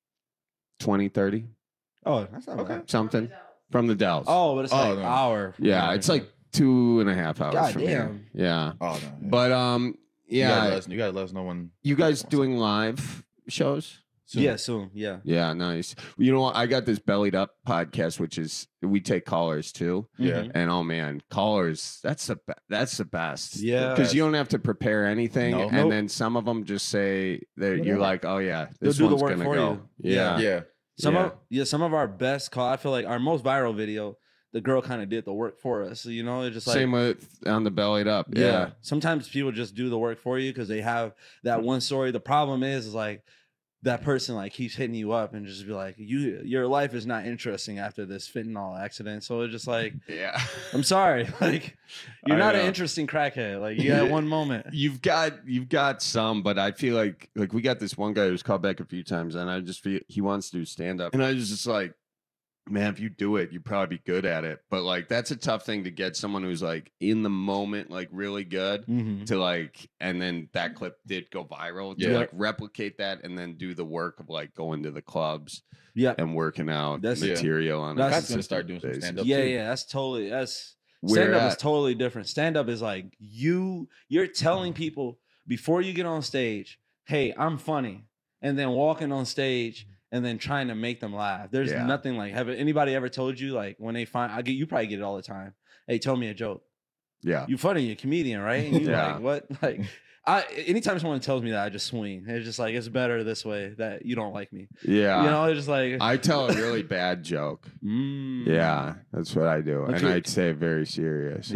20, 30. Oh, that's not bad. Something from the Dells. Oh, but it's like an no. hour. Yeah, it's like 2.5 hours God from damn. here. Yeah. Oh no. Yeah. But yeah. You gotta let us know when. You guys doing live shows? Soon. Yeah, soon. Yeah. Yeah, nice. You know what? I got this Bellied Up podcast, which is we take callers too. Yeah. And oh man, callers, that's the best. Yeah. Because you don't have to prepare anything, No. and then some of them just say that you're like, oh yeah, this They'll do the one's work gonna for go. you. Yeah. Yeah. Some of our best call. I feel like our most viral video, the girl kind of did the work for us. So, you know, it's just like Same with on the Bellied Up. yeah. Yeah. Sometimes people just do the work for you because they have that one story. The problem is like that person like keeps hitting you up and just be like, your life is not interesting after this fentanyl accident. So it's just like, Yeah. I'm sorry, like you're I not an know. interesting crackhead. Like you had one moment. You've got some, but I feel like we got this one guy who's called back a few times, and I just feel he wants to do stand up, and I was just like, man, if you do it, you'd probably be good at it. But like that's a tough thing to get someone who's like in the moment, like really good to like, and then that clip did go viral to like replicate that and then do the work of like going to the clubs and working out material on a That's gonna start doing some basis. stand up. Yeah, that's totally Where stand up is at? totally different. Stand up is like you're telling people before you get on stage, hey, I'm funny, and then walking on stage and then trying to make them laugh. There's nothing like, have anybody ever told you like when they find you probably get it all the time. Hey, tell me a joke. Yeah. You funny, you're a comedian, right? And you Yeah. like what? Like anytime someone tells me that, I just swing. It's just like it's better this way that you don't like me. Yeah. You know, it's just like I tell a really bad joke. Yeah, that's what I do. And Okay. I'd say it very serious.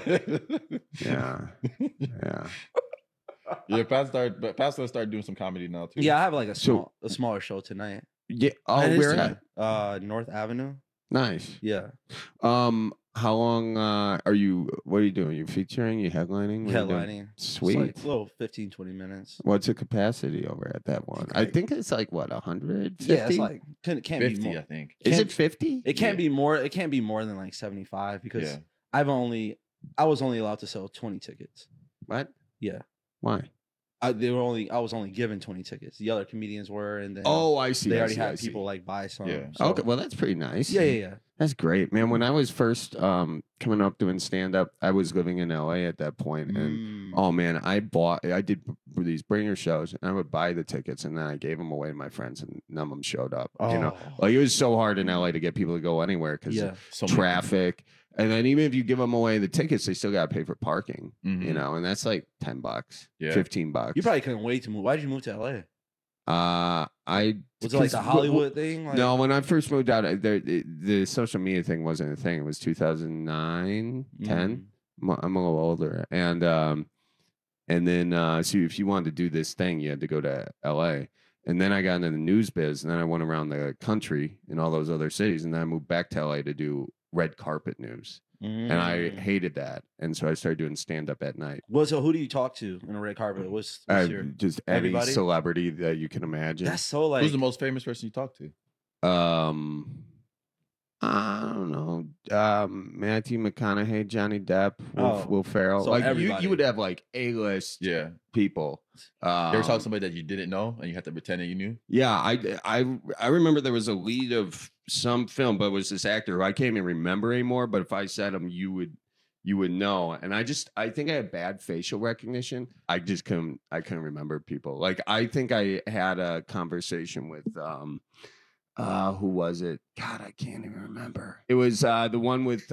Yeah. Yeah. Yeah, Pat's gonna start doing some comedy now too. Yeah, I have like a smaller show tonight. Yeah. Oh, That is where tonight. at? North Avenue. Nice. Yeah. How long are you? What are you doing? You featuring? You headlining? What are you doing? Headlining. Sweet. It's like a little 15-20 minutes. What's the capacity over at that one? I think it's like what 150. Yeah, it's like can't 50, be more. I think. Is it 50? It can't be more. It can't be more than like 75 because Yeah. I was only allowed to sell 20 tickets. What? Yeah. Why? I was only given 20 tickets. The other comedians were, and then I see. They I already see, had I see. people like buy some. Yeah. So- Okay, well that's pretty nice. Yeah. That's great, man. When I was first coming up doing stand up, I was living in LA at that point, and oh man, I did these bringer shows, and I would buy the tickets, and then I gave them away to my friends, and none of them showed up. You know, like it was so hard in LA to get people to go anywhere because traffic. And then even if you give them away the tickets, they still got to pay for parking, you know, and that's like $10, $15. You probably couldn't wait to move. Why did you move to LA? Was it like the 'cause Hollywood thing? Like, no, when I first moved out, the social media thing wasn't a thing. It was 2009, 10. I'm a little older, and then so if you wanted to do this thing, you had to go to LA. And then I got into the news biz, and then I went around the country in all those other cities, and then I moved back to LA to do red carpet news. And I hated that, and so I started doing stand up at night. Well, so who do you talk to in a red carpet? What's your Just any everybody? celebrity that you can imagine. That's so like. Who's the most famous person you talk to? I don't know. Matthew McConaughey, Johnny Depp, Will Ferrell. So like everybody. you would have like A-list people. You ever talk to somebody that you didn't know and you had to pretend that you knew? Yeah, I remember there was a lead of some film, but it was this actor who I can't even remember anymore. But if I said him, you would know. And I think I had bad facial recognition. I couldn't remember people. Like I think I had a conversation with who was it? God, I can't even remember. It was the one with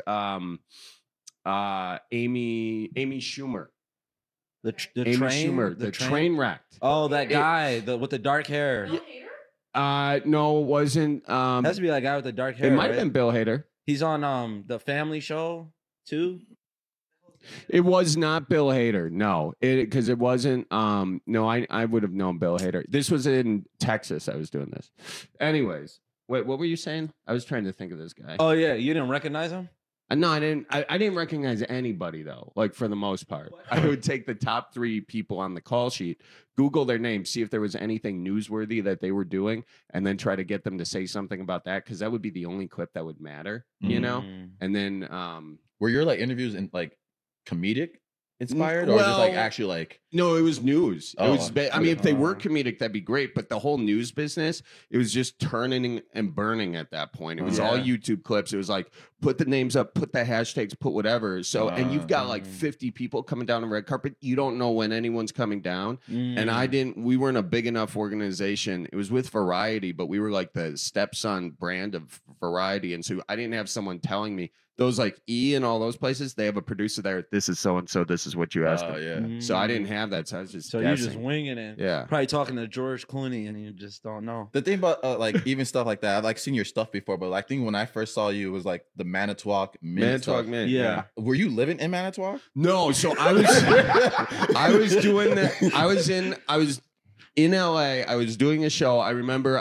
Amy Schumer. The Amy train, Schumer, the train wrecked. Oh, that guy with the dark hair. No, it wasn't. It has to be that guy with the dark hair. It might have right? been Bill Hader. He's on the Family Show too. It was not Bill Hader. No, because it wasn't. No, I would have known Bill Hader. This was in Texas. I was doing this. Anyways, wait, what were you saying? I was trying to think of this guy. Oh yeah, you didn't recognize him? No, I didn't. I didn't recognize anybody though. Like for the most part, I would take the top 3 people on the call sheet, Google their names, see if there was anything newsworthy that they were doing, and then try to get them to say something about that because that would be the only clip that would matter, you know. And then, were your like interviews in like comedic inspired or just like actually like? No, it was news. Oh, it was. I mean, if they were comedic, that'd be great. But the whole news business, it was just turning and burning at that point. It was all YouTube clips. It was like put the names up, put the hashtags, put whatever. So, and you've got like 50 people coming down the red carpet. You don't know when anyone's coming down. And we weren't a big enough organization. It was with Variety, but we were like the stepson brand of Variety. And so I didn't have someone telling me. Those like E and all those places, they have a producer there. This is so and so. This is what you asked. Yeah. So I didn't have that. So I was just so guessing. you're just winging it. Yeah. Probably talking to George Clooney and you just don't know. The thing about like even stuff like that, I've like seen your stuff before, but I think when I first saw you, it was like the Manitowoc Mint. Yeah. Were you living in Manitowoc? No. So I was, I was doing that. I was in LA. I was doing a show. I remember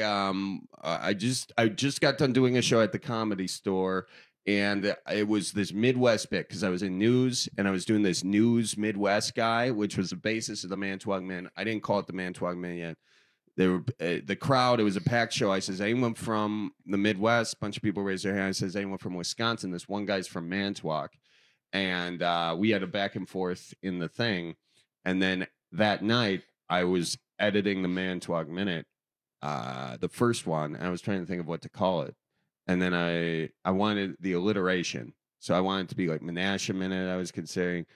I just got done doing a show at the Comedy Store. And it was this Midwest bit because I was in news and I was doing this news Midwest guy, which was the basis of the Manitowoc Man. I didn't call it the Manitowoc Man yet. They were the crowd. It was a packed show. I says, anyone from the Midwest? A bunch of people raised their hand. I says, anyone from Wisconsin? This one guy's from Manitowoc. And we had a back and forth in the thing. And then that night I was editing the Manitowoc Minute, the first one. And I was trying to think of what to call it. And then I wanted the alliteration. So I wanted it to be like Menasha Minute. I was considering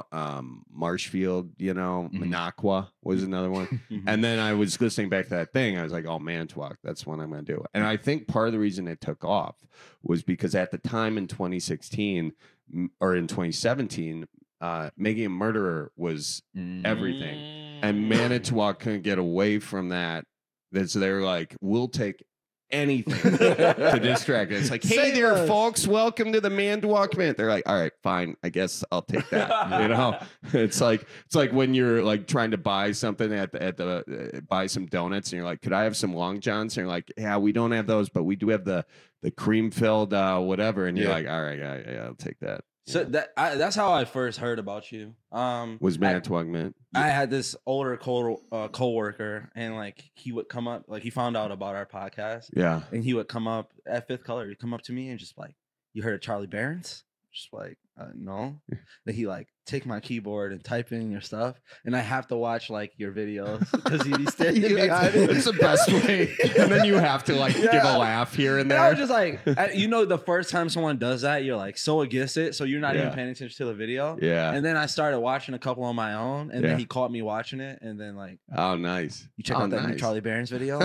Marshfield, you know, Minocqua was another one. And then I was listening back to that thing. I was like, oh, Manitowoc, that's what I'm going to do. And I think part of the reason it took off was because at the time in 2016 or in 2017, Making a Murderer was everything. And Manitowoc couldn't get away from that. So they were like, we'll take anything to distract it. It's like, hey there, folks, welcome to the Manitowoc Minute. They're like, all right, fine, I guess I'll take that. You know, it's like when you're like trying to buy something at the buy some donuts, and you're like, could I have some Long Johns? And you're like, yeah, we don't have those, but we do have the cream filled whatever. And you're like, all right, yeah, I'll take that. So that's how I first heard about you. Was Manitowoc Mint? I had this older co-worker, and like he would come up, like he found out about our podcast. Yeah. And he would come up at Fifth Color. He'd come up to me and just like, you heard of Charlie Barron's? Just like, no. Then he like take my keyboard and type in your stuff, and I have to watch like your videos because he'd be standing behind it. It's the best way. And then you have to like give a laugh here and there. And I was just like, the first time someone does that, you're like so against it, so you're not even paying attention to the video. Yeah. And then I started watching a couple on my own, and then he caught me watching it, and then like, oh, nice. You check out that new Charlie Barron's video.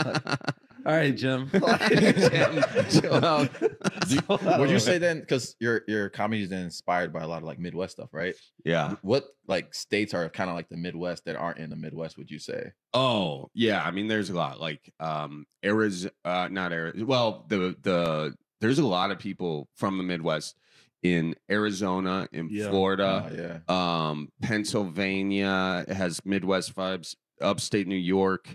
All right, Jim. Chill out. Would you say then, because your comedy is then inspired by a lot of like Midwest stuff, right? Yeah. What like states are kind of like the Midwest that aren't in the Midwest, would you say? Oh, yeah. I mean, there's a lot like Arizona, not Arizona. Well, there's a lot of people from the Midwest in Arizona, in Florida, Pennsylvania has Midwest vibes, upstate New York,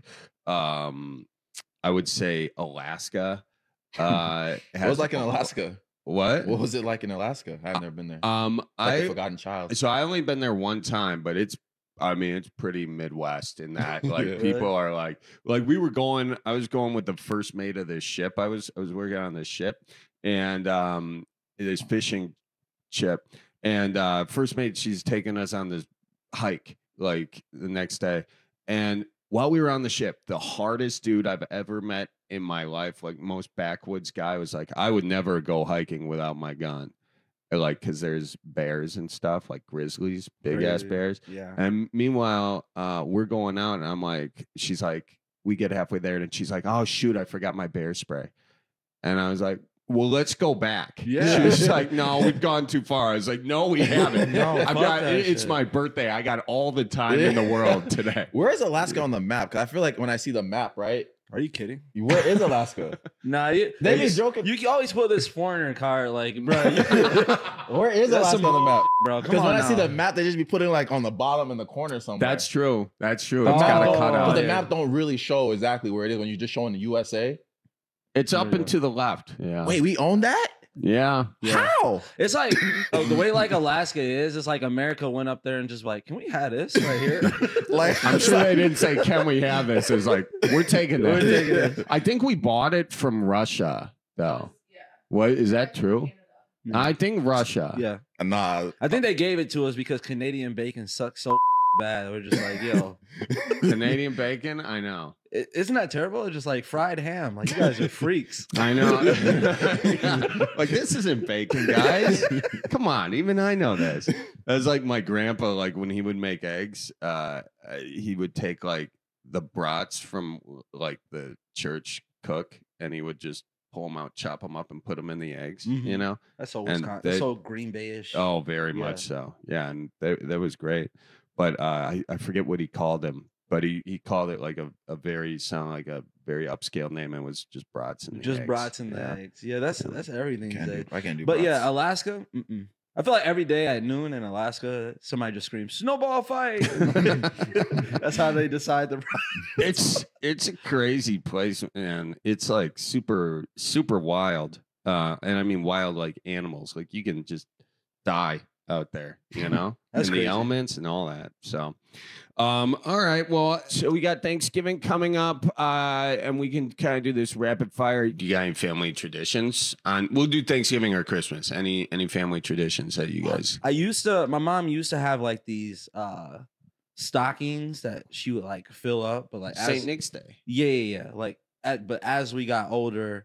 I would say Alaska. What was like in Alaska? What was it like in Alaska? I've never been there. I Forgotten Child. So I only been there one time, but it's pretty Midwest in that like people are like we were going. I was going with the first mate of this ship. I was working on this ship, and this fishing ship, and first mate, she's taking us on this hike like the next day, and while we were on the ship, the hardest dude I've ever met in my life, like most backwoods guy, was like, I would never go hiking without my gun. Like, because there's bears and stuff, like grizzlies, big ass bears. Yeah. And meanwhile, we're going out, and I'm like, she's like, we get halfway there, and she's like, oh, shoot, I forgot my bear spray. And I was like, well, let's go back. Yeah. She was like, no, we've gone too far. I was like, no, we haven't. It's shit. my birthday. I got all the time in the world today. Where is Alaska on the map? Because I feel like when I see the map, right, Are you kidding? Where is Alaska? Nah, They be joking. You can always put this foreigner card, like, bro. Where is That's Alaska some on the map, bro? Come Because when on I see now. the map, they just be putting like on the bottom in the corner somewhere. That's true. That's true. The It's map got a don't- cutout. But the map don't really show exactly where it is when you're just showing the USA. It's up and to the left. Yeah. Wait, we own that? Yeah. How? It's like the way like Alaska is. It's like America went up there and just like, can we have this right here? Like, I'm sure they didn't say, "Can we have this?" It's like, we're taking We're this. taking this. I think we bought it from Russia, though. What is that true? I think Russia. Yeah. Nah. I think they gave it to us because Canadian bacon sucks so bad. We're just like, yo, Canadian bacon. I know. Isn't that terrible? It's just like fried ham. Like, you guys are freaks. I know. Like, this isn't bacon, guys. Come on, even I know this. That's like my grandpa. Like when he would make eggs, he would take like the brats from like the church cook, and he would just pull them out, chop them up, and put them in the eggs. Mhm. You know, That's so And Wisconsin. they- So Green Bay-ish. Oh, very Yeah. much so. Yeah, and that was great. But I forget what he called them. But he called it like a very like a very upscale name, and was just brats and Just brats in the eggs. Yeah, that's everything. I can't do But yeah, brats. Alaska. I feel like every day at noon in Alaska, somebody just screams "snowball fight." That's how they decide the. It's a crazy place, man. It's like super wild, and I mean wild like animals. Like you can just die out there, you know, That's in crazy. the elements and all that. So, all right. Well, so we got Thanksgiving coming up, and we can kind of do this rapid fire. Do you got any family traditions? We'll do Thanksgiving or Christmas. Any family traditions that you guys? My mom used to have like these stockings that she would like fill up, but like St. Nick's Day. Yeah. Like, but as we got older,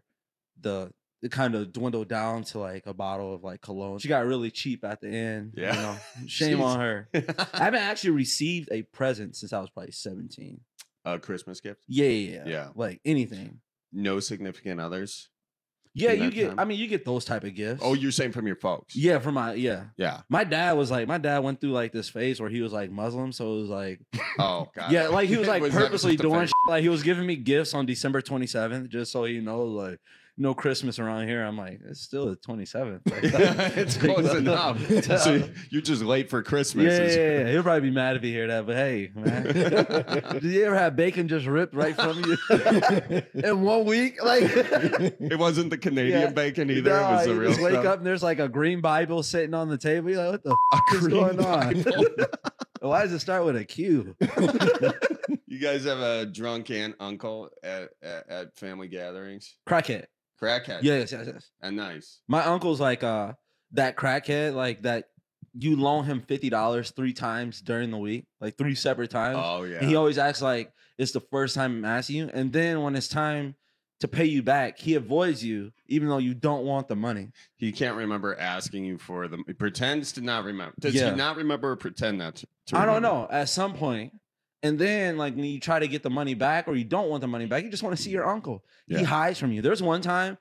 it kind of dwindled down to like a bottle of like cologne. She got really cheap at the end. Yeah. You know, shame on her. I haven't actually received a present since I was probably 17. A Christmas gift? Yeah. Like anything. No significant others? Yeah, in you that get. time? I mean, you get those type of gifts. Oh, you're saying from your folks? Yeah, from my yeah. My dad went through like this phase where he was like Muslim, so it was like, oh god, yeah, like he was like Was that purposely just a doing phase? shit. Like he was giving me gifts on December 27th just so he knows like no Christmas around here. I'm like, it's still the 27th. Like, It's close enough. So you're just late for Christmas. Yeah. He'll probably be mad if he hear that. But hey, man, did you ever have bacon just ripped right from you in 1 week? Like it wasn't the Canadian bacon either. It was the you real just wake stuff. up and there's like a green Bible sitting on the table. You're like, what the f- is green going on? Why does it start with a Q? You guys have a drunk aunt uncle at family gatherings? Crackhead. Crackhead. Yes. And nice. My uncle's like that crackhead, like that you loan him $50 3 times during the week, like 3 separate times. Oh yeah. And he always acts like it's the first time I'm asking you. And then when it's time to pay you back, he avoids you, even though you don't want the money. He can't remember asking you for them. He pretends to not remember. Does Yeah. he not remember or pretend not to I don't remember? know. At some point, and then like when you try to get the money back or you don't want the money back, you just want to see your uncle. He Yeah. hides from you. There's one time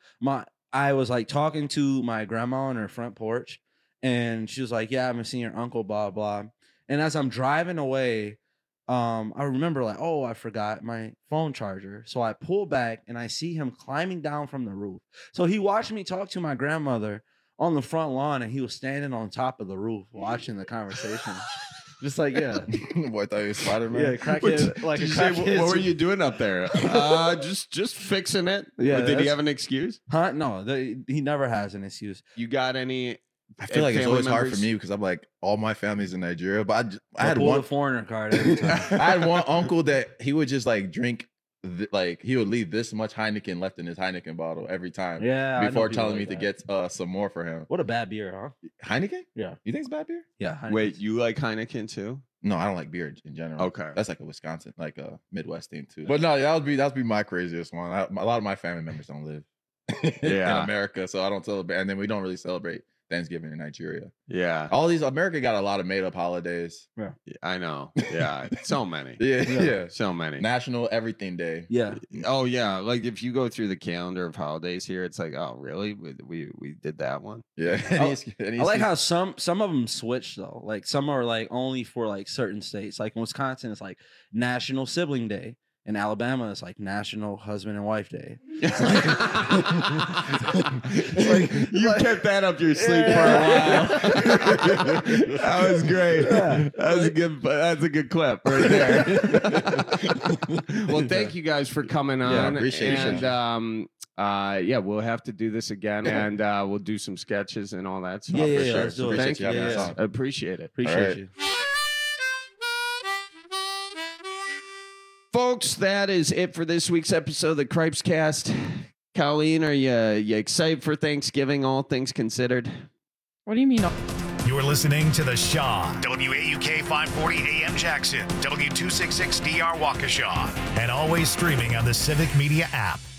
I was like talking to my grandma on her front porch, and she was like, "Yeah, I haven't seen your uncle, blah blah." And as I'm driving away, I remember like, oh, I forgot my phone charger. So I pull back and I see him climbing down from the roof. So he watched me talk to my grandmother on the front lawn, and he was standing on top of the roof watching the conversation. Just like, yeah. Boy, I thought you were Spider-Man. Yeah, crackhead. Like Did a you say, crackhead. what were you doing up there? Just fixing it. Yeah, Did he that's- have an excuse? Huh? No, he never has an excuse. You got any? I feel like it's family always hard members? for me because I'm like all my family's in Nigeria, but I had pull one the foreigner card every time. I had one uncle that he would just like drink, like he would leave this much Heineken left in his Heineken bottle every time. Yeah, I know before people telling like me that. to get some more for him. What a bad beer, huh? Heineken? Yeah. You think it's bad beer? Yeah. Heineken. Wait, you like Heineken too? No, I don't like beer in general. Okay. That's like a Wisconsin, like a Midwest thing too. But no, that would be my craziest one. A lot of my family members don't live in America, so I don't celebrate, and then we don't really celebrate Thanksgiving in Nigeria. Yeah. All these America got a lot of made up holidays. Yeah. I know. Yeah. So many. Yeah. So many. National Everything Day. Yeah. Oh yeah. Like if you go through the calendar of holidays here, it's like, oh really? We did that one. Yeah. I like how some of them switch though. Like some are like only for like certain states. Like in Wisconsin, it's like National Sibling Day. In Alabama, it's like National Husband and Wife Day. You kept that up your sleeve for a while. That was great. That's a good clip right there. Well, thank you guys for coming on. Yeah, appreciate it. And we'll have to do this again, and we'll do some sketches and all that stuff. Yeah, for sure. sure. Thank you. Yeah. I appreciate it. Appreciate you. Folks, that is it for this week's episode of the Cripes Cast. Colleen, are you excited for Thanksgiving, all things considered? What do you mean? You're listening to The Shaw, WAUK 540 AM Jackson, W266DR Waukesha, and always streaming on the Civic Media app.